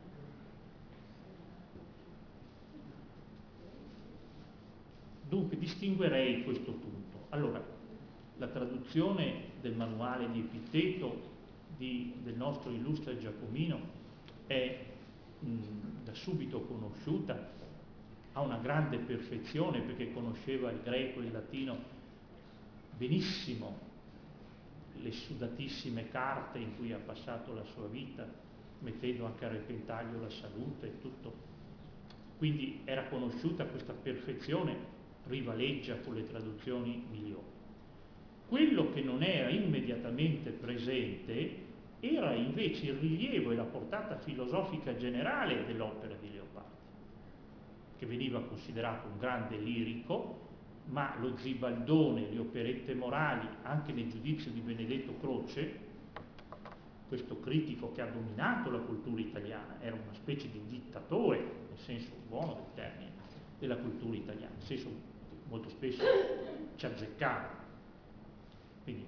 B: Dunque distinguerei questo punto. Allora, la traduzione del manuale di Epitteto del nostro illustre Giacomino è da subito conosciuta, ha una grande perfezione perché conosceva il greco e il latino benissimo, le sudatissime carte in cui ha passato la sua vita, mettendo anche a repentaglio la salute e tutto. Quindi era conosciuta questa perfezione, rivaleggia con le traduzioni migliori. Quello che non era immediatamente presente era invece il rilievo e la portata filosofica generale dell'opera di Leopardi, che veniva considerato un grande lirico, ma lo Zibaldone, le operette morali, anche nel giudizio di Benedetto Croce, questo critico che ha dominato la cultura italiana, era una specie di dittatore, nel senso buono del termine, della cultura italiana, nel senso che molto spesso ci azzeccava. Quindi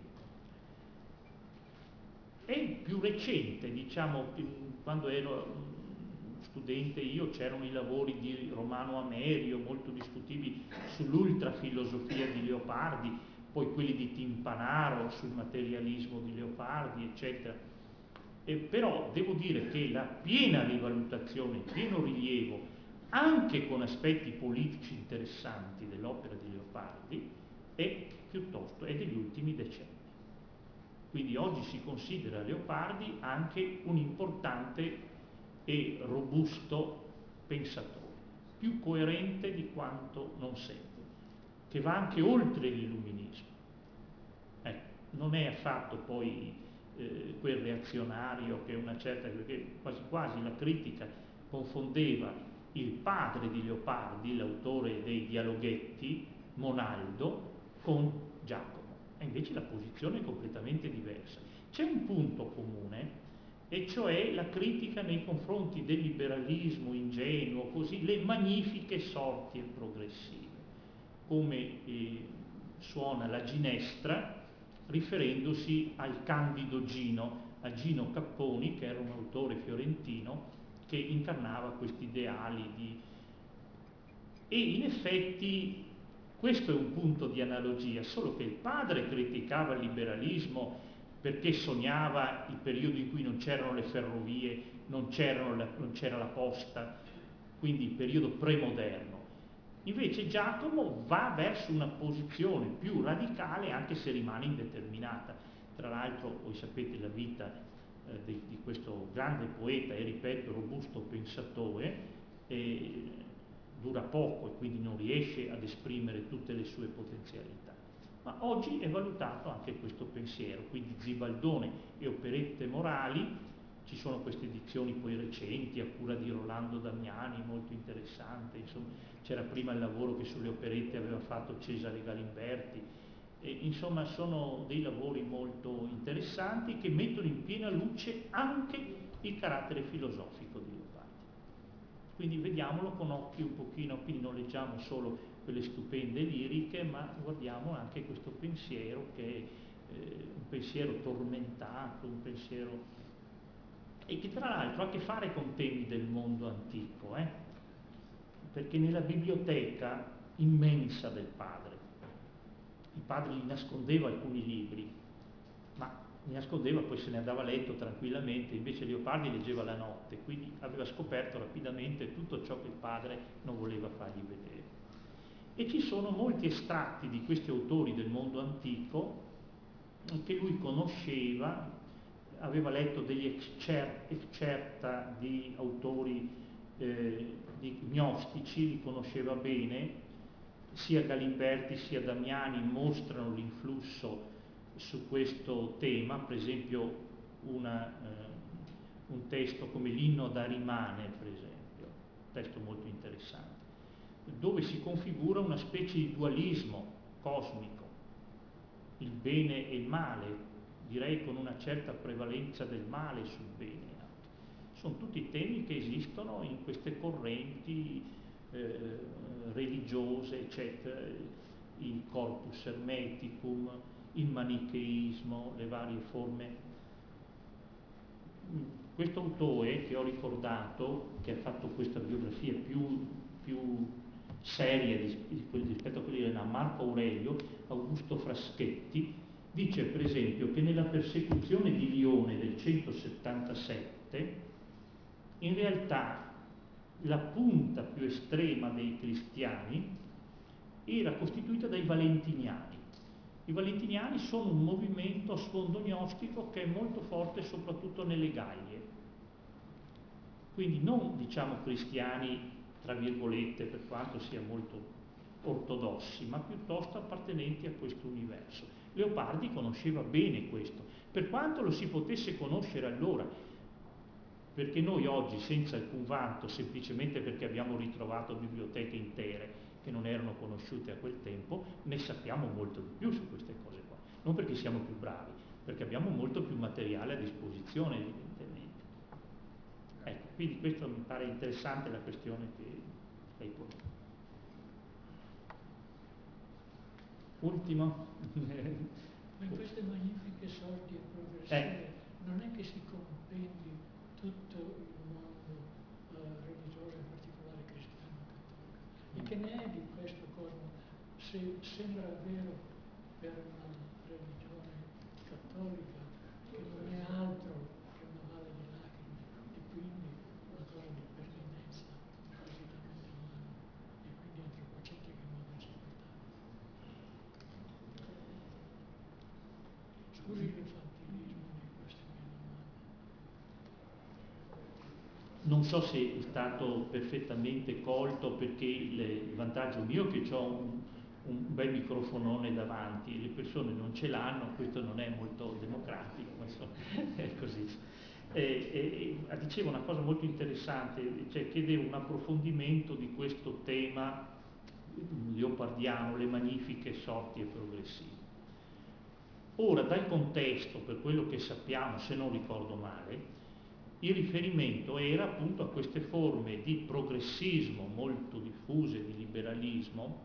B: è più recente, diciamo, quando ero studente io c'erano i lavori di Romano Amerio, molto discutibili, sull'ultrafilosofia di Leopardi, poi quelli di Timpanaro sul materialismo di Leopardi, eccetera. Però devo dire che la piena rivalutazione, il pieno rilievo, anche con aspetti politici interessanti dell'opera di Leopardi, è degli ultimi decenni. Quindi oggi si considera Leopardi anche un importante e robusto pensatore, più coerente di quanto non sembri, che va anche oltre l'illuminismo. Non è affatto poi quel reazionario che una certa, perché quasi quasi la critica confondeva il padre di Leopardi, l'autore dei Dialoghetti, Monaldo, con Giacomo, e invece la posizione è completamente diversa. C'è un punto comune, e cioè la critica nei confronti del liberalismo ingenuo, così, le magnifiche sorti progressive, come suona la Ginestra, riferendosi al candido Gino, a Gino Capponi, che era un autore fiorentino che incarnava questi ideali e in effetti questo è un punto di analogia, solo che il padre criticava il liberalismo perché sognava il periodo in cui non c'erano le ferrovie, non c'era la posta, quindi il periodo premoderno. Invece Giacomo va verso una posizione più radicale, anche se rimane indeterminata. Tra l'altro, voi sapete la vita di questo grande poeta e, ripeto, robusto pensatore, dura poco e quindi non riesce ad esprimere tutte le sue potenzialità. Ma oggi è valutato anche questo pensiero, quindi Zibaldone e operette morali. Ci sono queste edizioni poi recenti a cura di Rolando Damiani, molto interessante, insomma c'era prima il lavoro che sulle operette aveva fatto Cesare Galimberti, insomma sono dei lavori molto interessanti che mettono in piena luce anche il carattere filosofico di Leopardi. Quindi vediamolo con occhi un pochino, quindi non leggiamo solo quelle stupende liriche, ma guardiamo anche questo pensiero che è un pensiero tormentato, un pensiero e che tra l'altro ha a che fare con temi del mondo antico, perché nella biblioteca immensa del padre, il padre gli nascondeva alcuni libri, ma li nascondeva, poi se ne andava a letto tranquillamente, invece Leopardi leggeva la notte, quindi aveva scoperto rapidamente tutto ciò che il padre non voleva fargli vedere. E ci sono molti estratti di questi autori del mondo antico che lui conosceva, aveva letto degli excerta di autori di gnostici, li conosceva bene, sia Galimberti sia Damiani mostrano l'influsso su questo tema, per esempio un testo come l'Inno ad Arimane, per esempio, un testo molto interessante, dove si configura una specie di dualismo cosmico, il bene e il male, direi con una certa prevalenza del male sul bene. Sono tutti temi che esistono in queste correnti religiose, eccetera, il corpus hermeticum, il manicheismo, le varie forme. Questo autore che ho ricordato, che ha fatto questa biografia più seria rispetto a quelli di Marco Aurelio, Augusto Fraschetti, dice per esempio che nella persecuzione di Lione del 177 in realtà la punta più estrema dei cristiani era costituita dai valentiniani. I valentiniani sono un movimento a sfondo gnostico che è molto forte soprattutto nelle Gallie, quindi non diciamo cristiani tra virgolette, per quanto sia molto ortodossi, ma piuttosto appartenenti a questo universo. Leopardi conosceva bene questo, per quanto lo si potesse conoscere allora, perché noi oggi, senza alcun vanto, semplicemente perché abbiamo ritrovato biblioteche intere che non erano conosciute a quel tempo, ne sappiamo molto di più su queste cose qua. Non perché siamo più bravi, perché abbiamo molto più materiale a disposizione, evidentemente. Ecco, quindi questo mi pare interessante, la questione che hai posto. Ultimo.
D: Ma in queste magnifiche sorti e progressive non è che si compendi tutto il mondo religioso, in particolare cristiano cattolico. E che ne è di questo cosmo? Se sembra vero per una religione cattolica che non è altro che una valle di lacrime e quindi una cosa di pertinenza squisitamente umana e quindi antropocentrica in modo insopportabile. Scusi l'infantilismo di queste mie domande.
B: Non so se è stato perfettamente colto, perché il vantaggio mio è che ho un bel microfonone davanti, le persone non ce l'hanno, questo non è molto democratico, ma insomma è così. Dicevo una cosa molto interessante, cioè chiedevo un approfondimento di questo tema leopardiano, le magnifiche sorti e progressive. Ora, dal contesto, per quello che sappiamo, se non ricordo male, il riferimento era appunto a queste forme di progressismo molto diffuse, di liberalismo,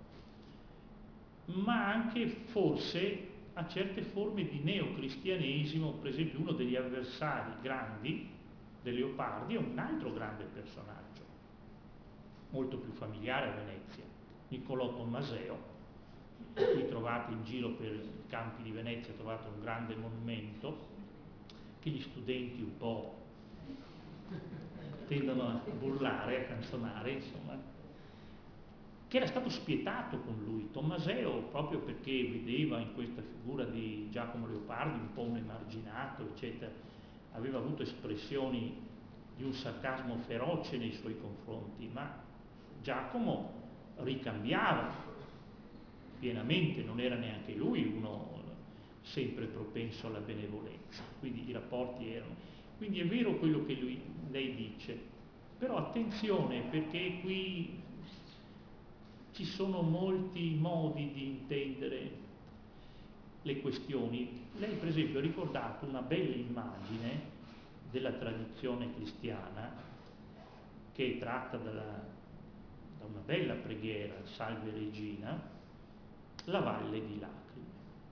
B: ma anche forse a certe forme di neocristianesimo. Per esempio, uno degli avversari grandi del Leopardi è un altro grande personaggio, molto più familiare a Venezia, Niccolò Tommaseo. Qui trovate in giro per i campi di Venezia, trovate un grande monumento che gli studenti un po' tendono a burlare, a canzonare, insomma, che era stato spietato con lui, Tommaseo, proprio perché vedeva in questa figura di Giacomo Leopardi un po' un emarginato, eccetera. Aveva avuto espressioni di un sarcasmo feroce nei suoi confronti, ma Giacomo ricambiava pienamente, non era neanche lui uno sempre propenso alla benevolenza, quindi i rapporti erano. Quindi è vero quello che lei dice, però attenzione, perché qui ci sono molti modi di intendere le questioni. Lei per esempio ha ricordato una bella immagine della tradizione cristiana che è tratta da una bella preghiera, Salve Regina, la Valle di Lacrime.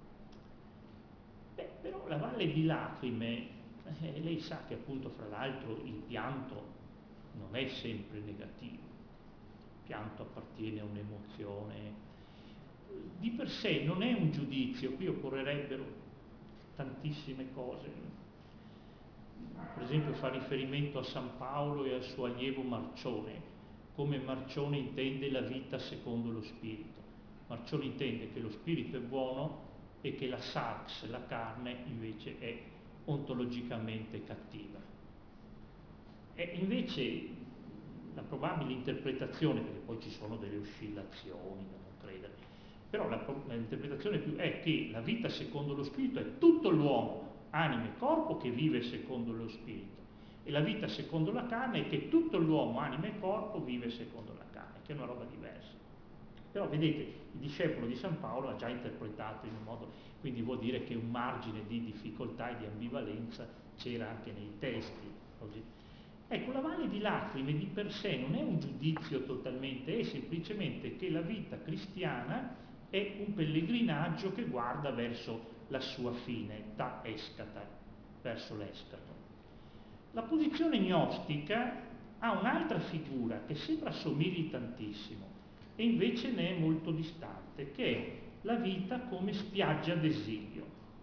B: Però la Valle di Lacrime, lei sa che appunto fra l'altro il pianto non è sempre negativo, il pianto appartiene a un'emozione, di per sé non è un giudizio, qui occorrerebbero tantissime cose. Per esempio fa riferimento a San Paolo e al suo allievo Marcione, come Marcione intende la vita secondo lo spirito. Marcione intende che lo spirito è buono e che la sarx, la carne, invece è ontologicamente cattiva. E invece la probabile interpretazione, perché poi ci sono delle oscillazioni da non credere, però l'interpretazione più è che la vita secondo lo spirito è tutto l'uomo, anima e corpo, che vive secondo lo spirito, e la vita secondo la carne è che tutto l'uomo, anima e corpo, vive secondo la carne, che è una roba diversa. Però vedete, il discepolo di San Paolo ha già interpretato in un modo, quindi vuol dire che un margine di difficoltà e di ambivalenza c'era anche nei testi. Così. Ecco, la Valle di Lacrime di per sé non è un giudizio totalmente, è semplicemente che la vita cristiana è un pellegrinaggio che guarda verso la sua fine, ta escata, verso l'escato. La posizione gnostica ha un'altra figura che sembra assomigli tantissimo e invece ne è molto distante, che è la vita come spiaggia d'esilio.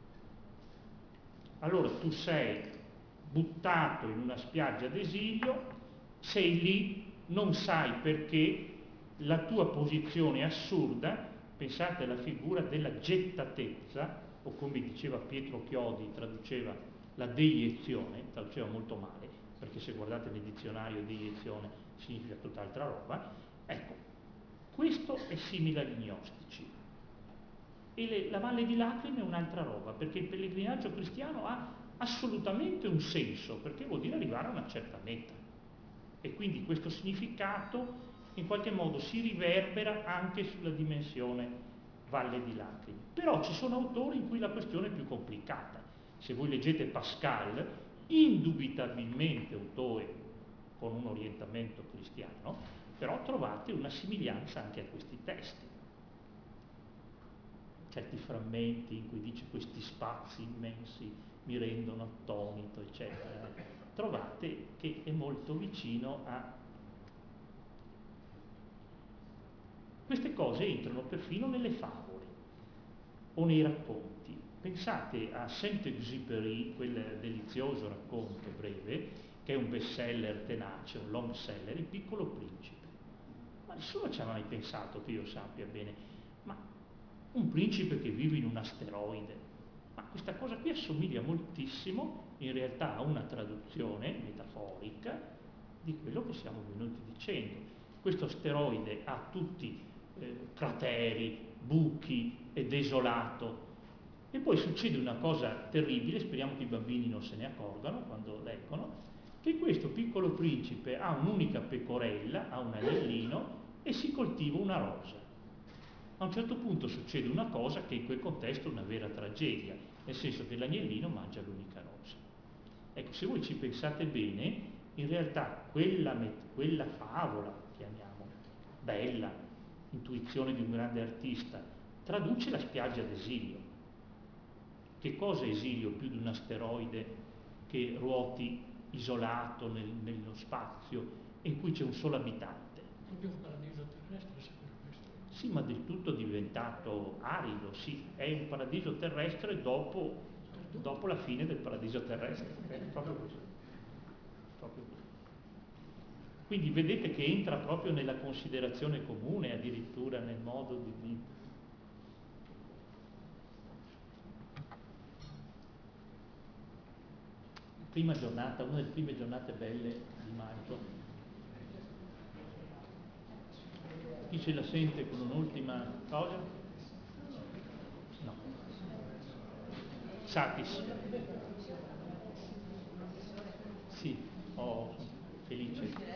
B: Allora tu sei buttato in una spiaggia d'esilio, sei lì, non sai perché, la tua posizione è assurda. Pensate alla figura della gettatezza, o come diceva Pietro Chiodi, traduceva la deiezione, traduceva molto male, perché se guardate nel dizionario deiezione significa tutt'altra roba. Ecco, Questo è simile agli gnostici. E la Valle di Lacrime è un'altra roba, perché il pellegrinaggio cristiano ha assolutamente un senso, perché vuol dire arrivare a una certa meta. E quindi questo significato in qualche modo si riverbera anche sulla dimensione Valle di Lacrime. Però ci sono autori in cui la questione è più complicata. Se voi leggete Pascal, indubitabilmente autore con un orientamento cristiano, però trovate una somiglianza anche a questi testi. Certi frammenti in cui dice questi spazi immensi mi rendono attonito, eccetera. Trovate che è molto vicino a... Queste cose entrano perfino nelle favole o nei racconti. Pensate a Saint-Exupéry, quel delizioso racconto breve, che è un bestseller tenace, un long seller, Il Piccolo Principe. Ma nessuno ci aveva mai pensato, che io sappia bene, ma un principe che vive in un asteroide. Ma questa cosa qui assomiglia moltissimo in realtà a una traduzione metaforica di quello che siamo venuti dicendo. Questo asteroide ha tutti crateri, buchi, è desolato. E poi succede una cosa terribile, speriamo che i bambini non se ne accorgano quando leggono, che questo piccolo principe ha un'unica pecorella, ha un agnellino e si coltiva una rosa. A un certo punto succede una cosa che in quel contesto è una vera tragedia, nel senso che l'agnellino mangia l'unica rosa. Ecco, se voi ci pensate bene, in realtà quella favola, chiamiamo, bella, intuizione di un grande artista, traduce la spiaggia d'esilio. Che cosa è esilio più di un asteroide che ruoti isolato nello spazio e in cui c'è un solo abitante?
D: Proprio un paradiso terrestre, se per questo.
B: Sì, ma del tutto diventato arido, sì, è un paradiso terrestre dopo la fine del paradiso terrestre, è proprio così. Quindi vedete che entra proprio nella considerazione comune, addirittura nel modo di vivere. Prima giornata, una delle prime giornate belle di maggio. Chi ce la sente con un'ultima cosa? No. Satis. Sì, sono felice.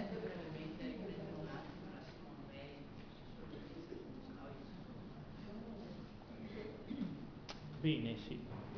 B: Bene, sì.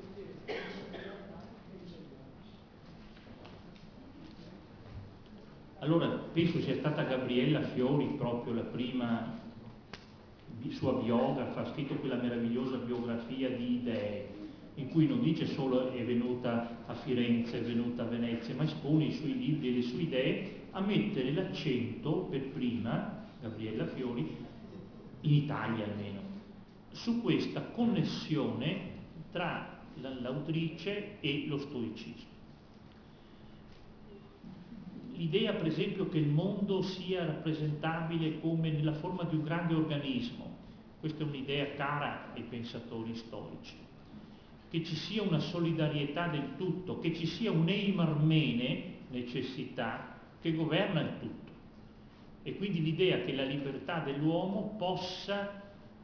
B: Allora, penso sia stata Gabriella Fiori proprio la prima sua biografa, ha scritto quella meravigliosa biografia di idee, in cui non dice solo è venuta a Firenze, è venuta a Venezia, ma espone i suoi libri e le sue idee a mettere l'accento per prima, Gabriella Fiori, in Italia almeno, su questa connessione tra l'autrice e lo stoicismo. L'idea, per esempio, che il mondo sia rappresentabile come nella forma di un grande organismo, questa è un'idea cara ai pensatori storici, che ci sia una solidarietà del tutto, che ci sia un'eimarmene, necessità, che governa il tutto. E quindi l'idea che la libertà dell'uomo possa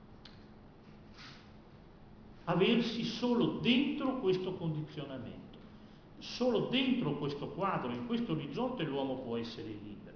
B: aversi solo dentro questo condizionamento. Solo dentro questo quadro, in questo orizzonte, l'uomo può essere libero.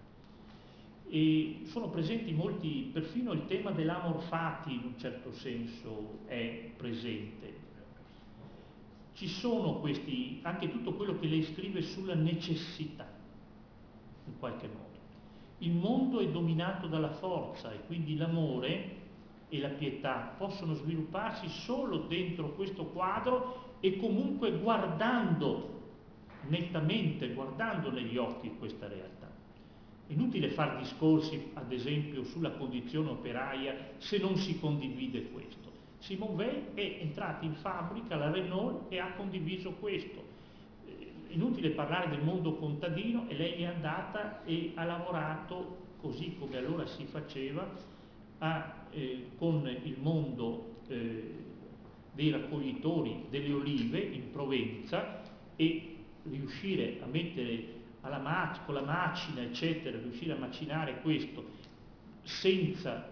B: E sono presenti molti, perfino il tema dell'amor fati in un certo senso è presente. Ci sono questi, anche tutto quello che lei scrive sulla necessità, in qualche modo. Il mondo è dominato dalla forza e quindi l'amore e la pietà possono svilupparsi solo dentro questo quadro e comunque guardando nettamente, guardando negli occhi questa realtà. È inutile fare discorsi, ad esempio, sulla condizione operaia se non si condivide questo. Simone Weil è entrato in fabbrica, la Renault, e ha condiviso questo. È inutile parlare del mondo contadino, e lei è andata e ha lavorato, così come allora si faceva, con il mondo dei raccoglitori delle olive in Provenza, e riuscire a mettere con la macina, eccetera, riuscire a macinare questo senza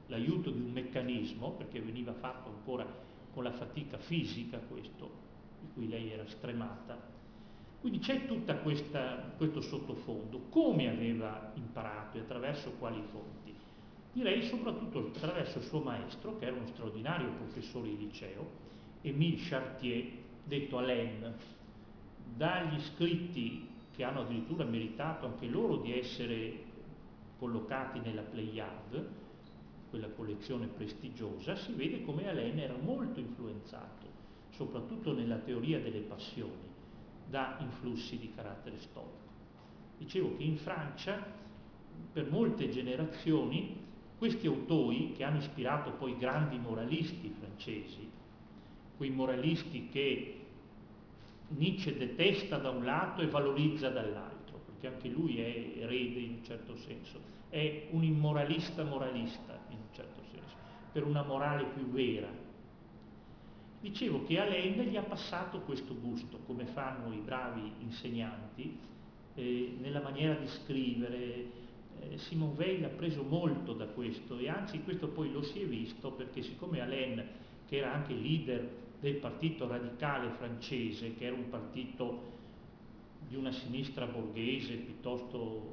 B: l'aiuto di un meccanismo, perché veniva fatto ancora con la fatica fisica questo, di cui lei era stremata. Quindi c'è tutto questo sottofondo. Come aveva imparato e attraverso quali fonti? Direi soprattutto attraverso il suo maestro, che era uno straordinario professore di liceo, Émile Chartier, detto Alain. Dagli scritti che hanno addirittura meritato anche loro di essere collocati nella Pléiade, quella collezione prestigiosa, si vede come Alain era molto influenzato, soprattutto nella teoria delle passioni, da influssi di carattere stoico. Dicevo che in Francia, per molte generazioni, questi autori che hanno ispirato poi grandi moralisti francesi, quei moralisti che Nietzsche detesta da un lato e valorizza dall'altro, perché anche lui è erede in un certo senso, è un immoralista moralista in un certo senso, per una morale più vera. Dicevo che Alain gli ha passato questo gusto, come fanno i bravi insegnanti, nella maniera di scrivere. Simone Weil ha preso molto da questo, e anzi questo poi lo si è visto, perché siccome Alain, che era anche leader del partito radicale francese, che era un partito di una sinistra borghese piuttosto,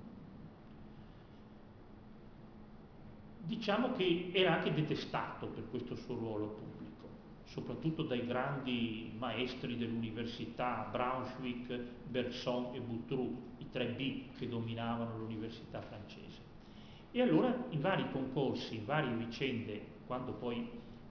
B: diciamo che era anche detestato per questo suo ruolo pubblico, soprattutto dai grandi maestri dell'università, Braunschweig, Bergson e Boutroux, i 3B che dominavano l'università francese. E allora in vari concorsi, in varie vicende, quando poi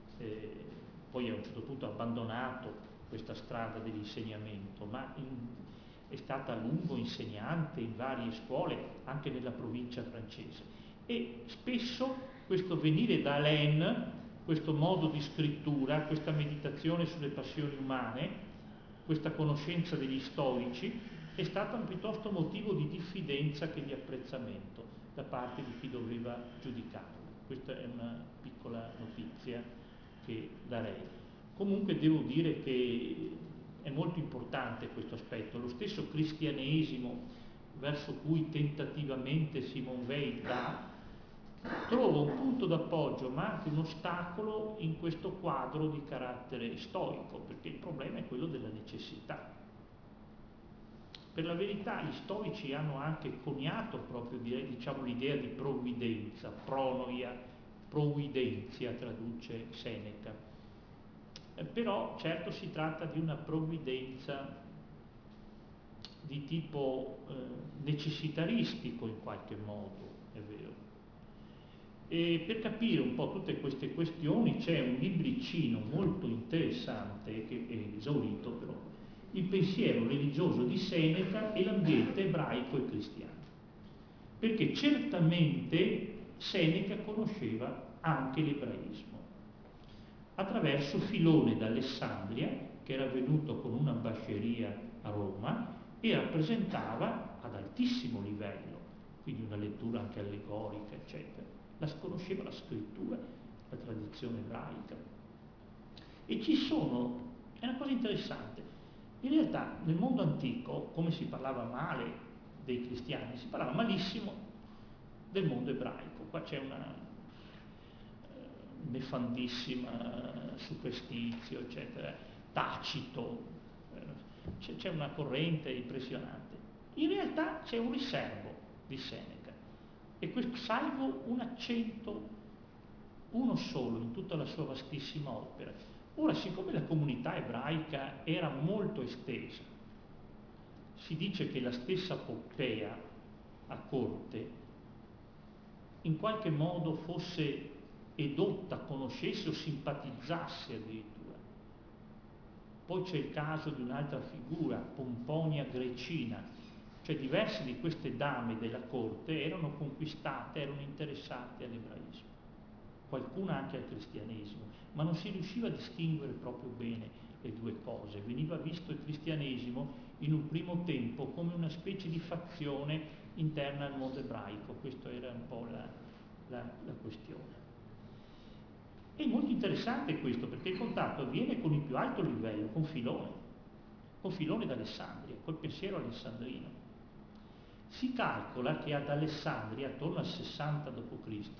B: a un certo punto ha abbandonato questa strada dell'insegnamento, ma è stata a lungo insegnante in varie scuole, anche nella provincia francese. E spesso questo venire da Alain, questo modo di scrittura, questa meditazione sulle passioni umane, questa conoscenza degli stoici, è stato piuttosto motivo di diffidenza che di apprezzamento da parte di chi doveva giudicarlo. Questa è una piccola notizia che darei. Comunque devo dire che è molto importante questo aspetto. Lo stesso cristianesimo verso cui tentativamente Simone Weil trova un punto d'appoggio ma anche un ostacolo in questo quadro di carattere stoico, perché il problema è quello della necessità. Per la verità gli stoici hanno anche coniato proprio l'idea di provvidenza, pronoia, providentia traduce Seneca. Però certo si tratta di una provvidenza di tipo necessitaristico in qualche modo, è vero. E per capire un po' tutte queste questioni c'è un libricino molto interessante, che è esaurito però, Il pensiero religioso di Seneca e l'ambiente ebraico e cristiano. Perché certamente Seneca conosceva anche l'ebraismo, attraverso Filone d'Alessandria, che era venuto con un'ambasceria a Roma e rappresentava ad altissimo livello, quindi una lettura anche allegorica, eccetera. Conosceva la scrittura, la tradizione ebraica. E è una cosa interessante, in realtà nel mondo antico, come si parlava male dei cristiani, si parlava malissimo del mondo ebraico. Qua c'è una nefandissima superstizio, eccetera, Tacito, c'è una corrente impressionante. In realtà c'è un riservo di Seneca, e salvo un accento, uno solo in tutta la sua vastissima opera. Ora, siccome la comunità ebraica era molto estesa, si dice che la stessa Poppea a corte in qualche modo fosse edotta, conoscesse o simpatizzasse addirittura. Poi c'è il caso di un'altra figura, Pomponia Grecina, cioè diverse di queste dame della corte erano conquistate, erano interessate all'ebraismo, qualcuna anche al cristianesimo, ma non si riusciva a distinguere proprio bene le due cose. Veniva visto il cristianesimo in un primo tempo come una specie di fazione interna al mondo ebraico. Questa era un po' la questione. È molto interessante questo, perché il contatto avviene con il più alto livello, con Filone d'Alessandria, col pensiero alessandrino. Si calcola che ad Alessandria, attorno al 60 d.C.,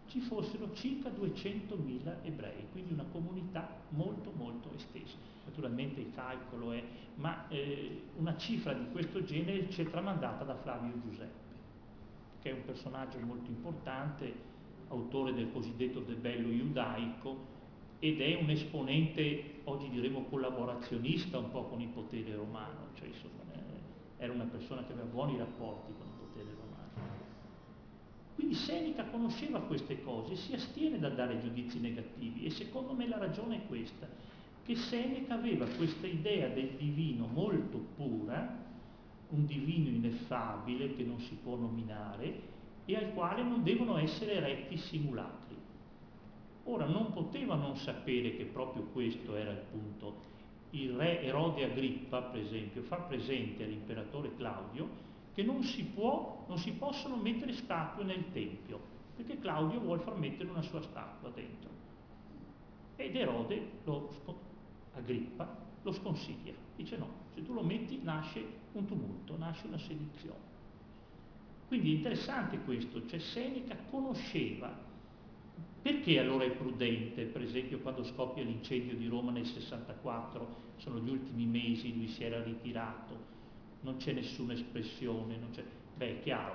B: ci fossero circa 200.000 ebrei, quindi una comunità molto molto estesa. Naturalmente il calcolo è, ma una cifra di questo genere ci è tramandata da Flavio Giuseppe, che è un personaggio molto importante, autore del cosiddetto Debello Iudaico, ed è un esponente, oggi diremo collaborazionista un po' con il potere romano, cioè insomma era una persona che aveva buoni rapporti con il potere romano. Quindi Seneca conosceva queste cose, si astiene dal dare giudizi negativi, e secondo me la ragione è questa, che Seneca aveva questa idea del divino molto pura, un divino ineffabile che non si può nominare e al quale non devono essere eretti simulacri. Ora non poteva non sapere che proprio questo era il punto. Il re Erode Agrippa, per esempio, fa presente all'imperatore Claudio che non si possono mettere statue nel Tempio, perché Claudio vuole far mettere una sua statua dentro. Ed Erode, Agrippa, lo sconsiglia. Dice no, se tu lo metti nasce un tumulto, nasce una sedizione. Quindi è interessante questo, cioè Seneca conosceva. Perché allora è prudente? Per esempio quando scoppia l'incendio di Roma nel 64, sono gli ultimi mesi, lui si era ritirato, non c'è nessuna espressione, è chiaro,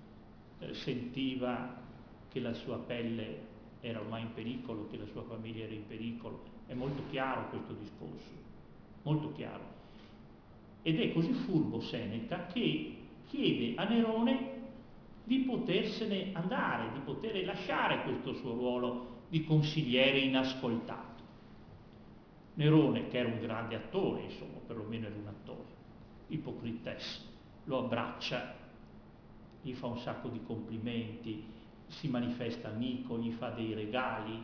B: sentiva che la sua pelle era ormai in pericolo, che la sua famiglia era in pericolo, è molto chiaro questo discorso, molto chiaro. Ed è così furbo Seneca che chiede a Nerone di potersene andare, di poter lasciare questo suo ruolo di consigliere inascoltato. Nerone, che era un grande attore, insomma, perlomeno era un attore, Ipocrites, lo abbraccia, gli fa un sacco di complimenti, si manifesta amico, gli fa dei regali,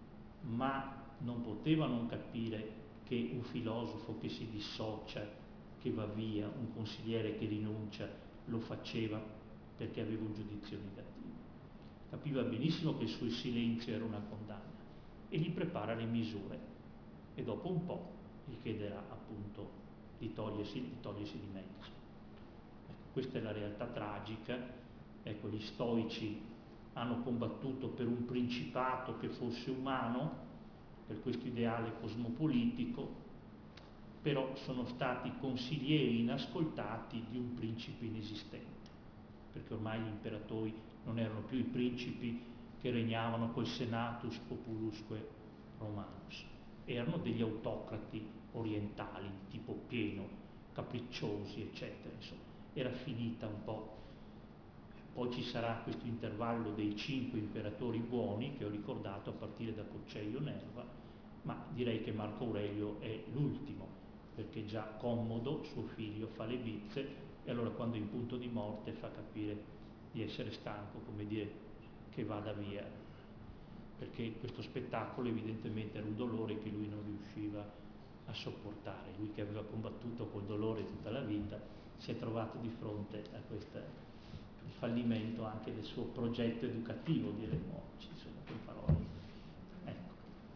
B: ma non poteva non capire che un filosofo che si dissocia, che va via, un consigliere che rinuncia, lo faceva perché aveva un giudizio negativo. Capiva benissimo che il suo silenzio era una condanna e gli prepara le misure e dopo un po' gli chiederà appunto di togliersi di mezzo. Ecco, questa è la realtà tragica. Ecco, gli stoici hanno combattuto per un principato che fosse umano, per questo ideale cosmopolitico, però sono stati consiglieri inascoltati di un principe inesistente, perché ormai gli imperatori non erano più i principi che regnavano col senatus populusque romanus, erano degli autocrati orientali di tipo pieno, capricciosi, eccetera. Insomma, era finita un po'. Poi ci sarà questo intervallo dei 5 imperatori buoni che ho ricordato a partire da Cocceio Nerva, ma direi che Marco Aurelio è l'ultimo, perché già Commodo, suo figlio, fa le bizze, e allora quando è in punto di morte fa capire di essere stanco, come dire che vada via, perché questo spettacolo evidentemente era un dolore che lui non riusciva a sopportare. Lui che aveva combattuto col dolore tutta la vita si è trovato di fronte a questo fallimento anche del suo progetto educativo, diremmo oggi, insomma, con parole. Ecco,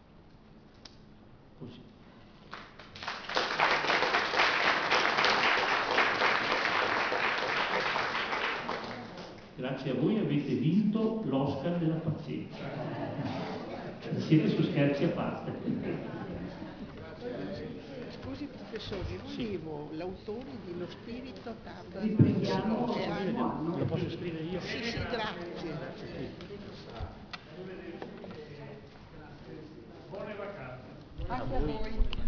B: così. Grazie a voi avete vinto l'Oscar della pazienza. Siete su Scherzi a parte.
G: Scusi professore, io volevo l'autore di Lo spirito tarda.
A: Riprendiamo.
B: Lo posso scrivere io?
G: Sì, grazie.
E: Buone vacanze.
A: Anche a voi.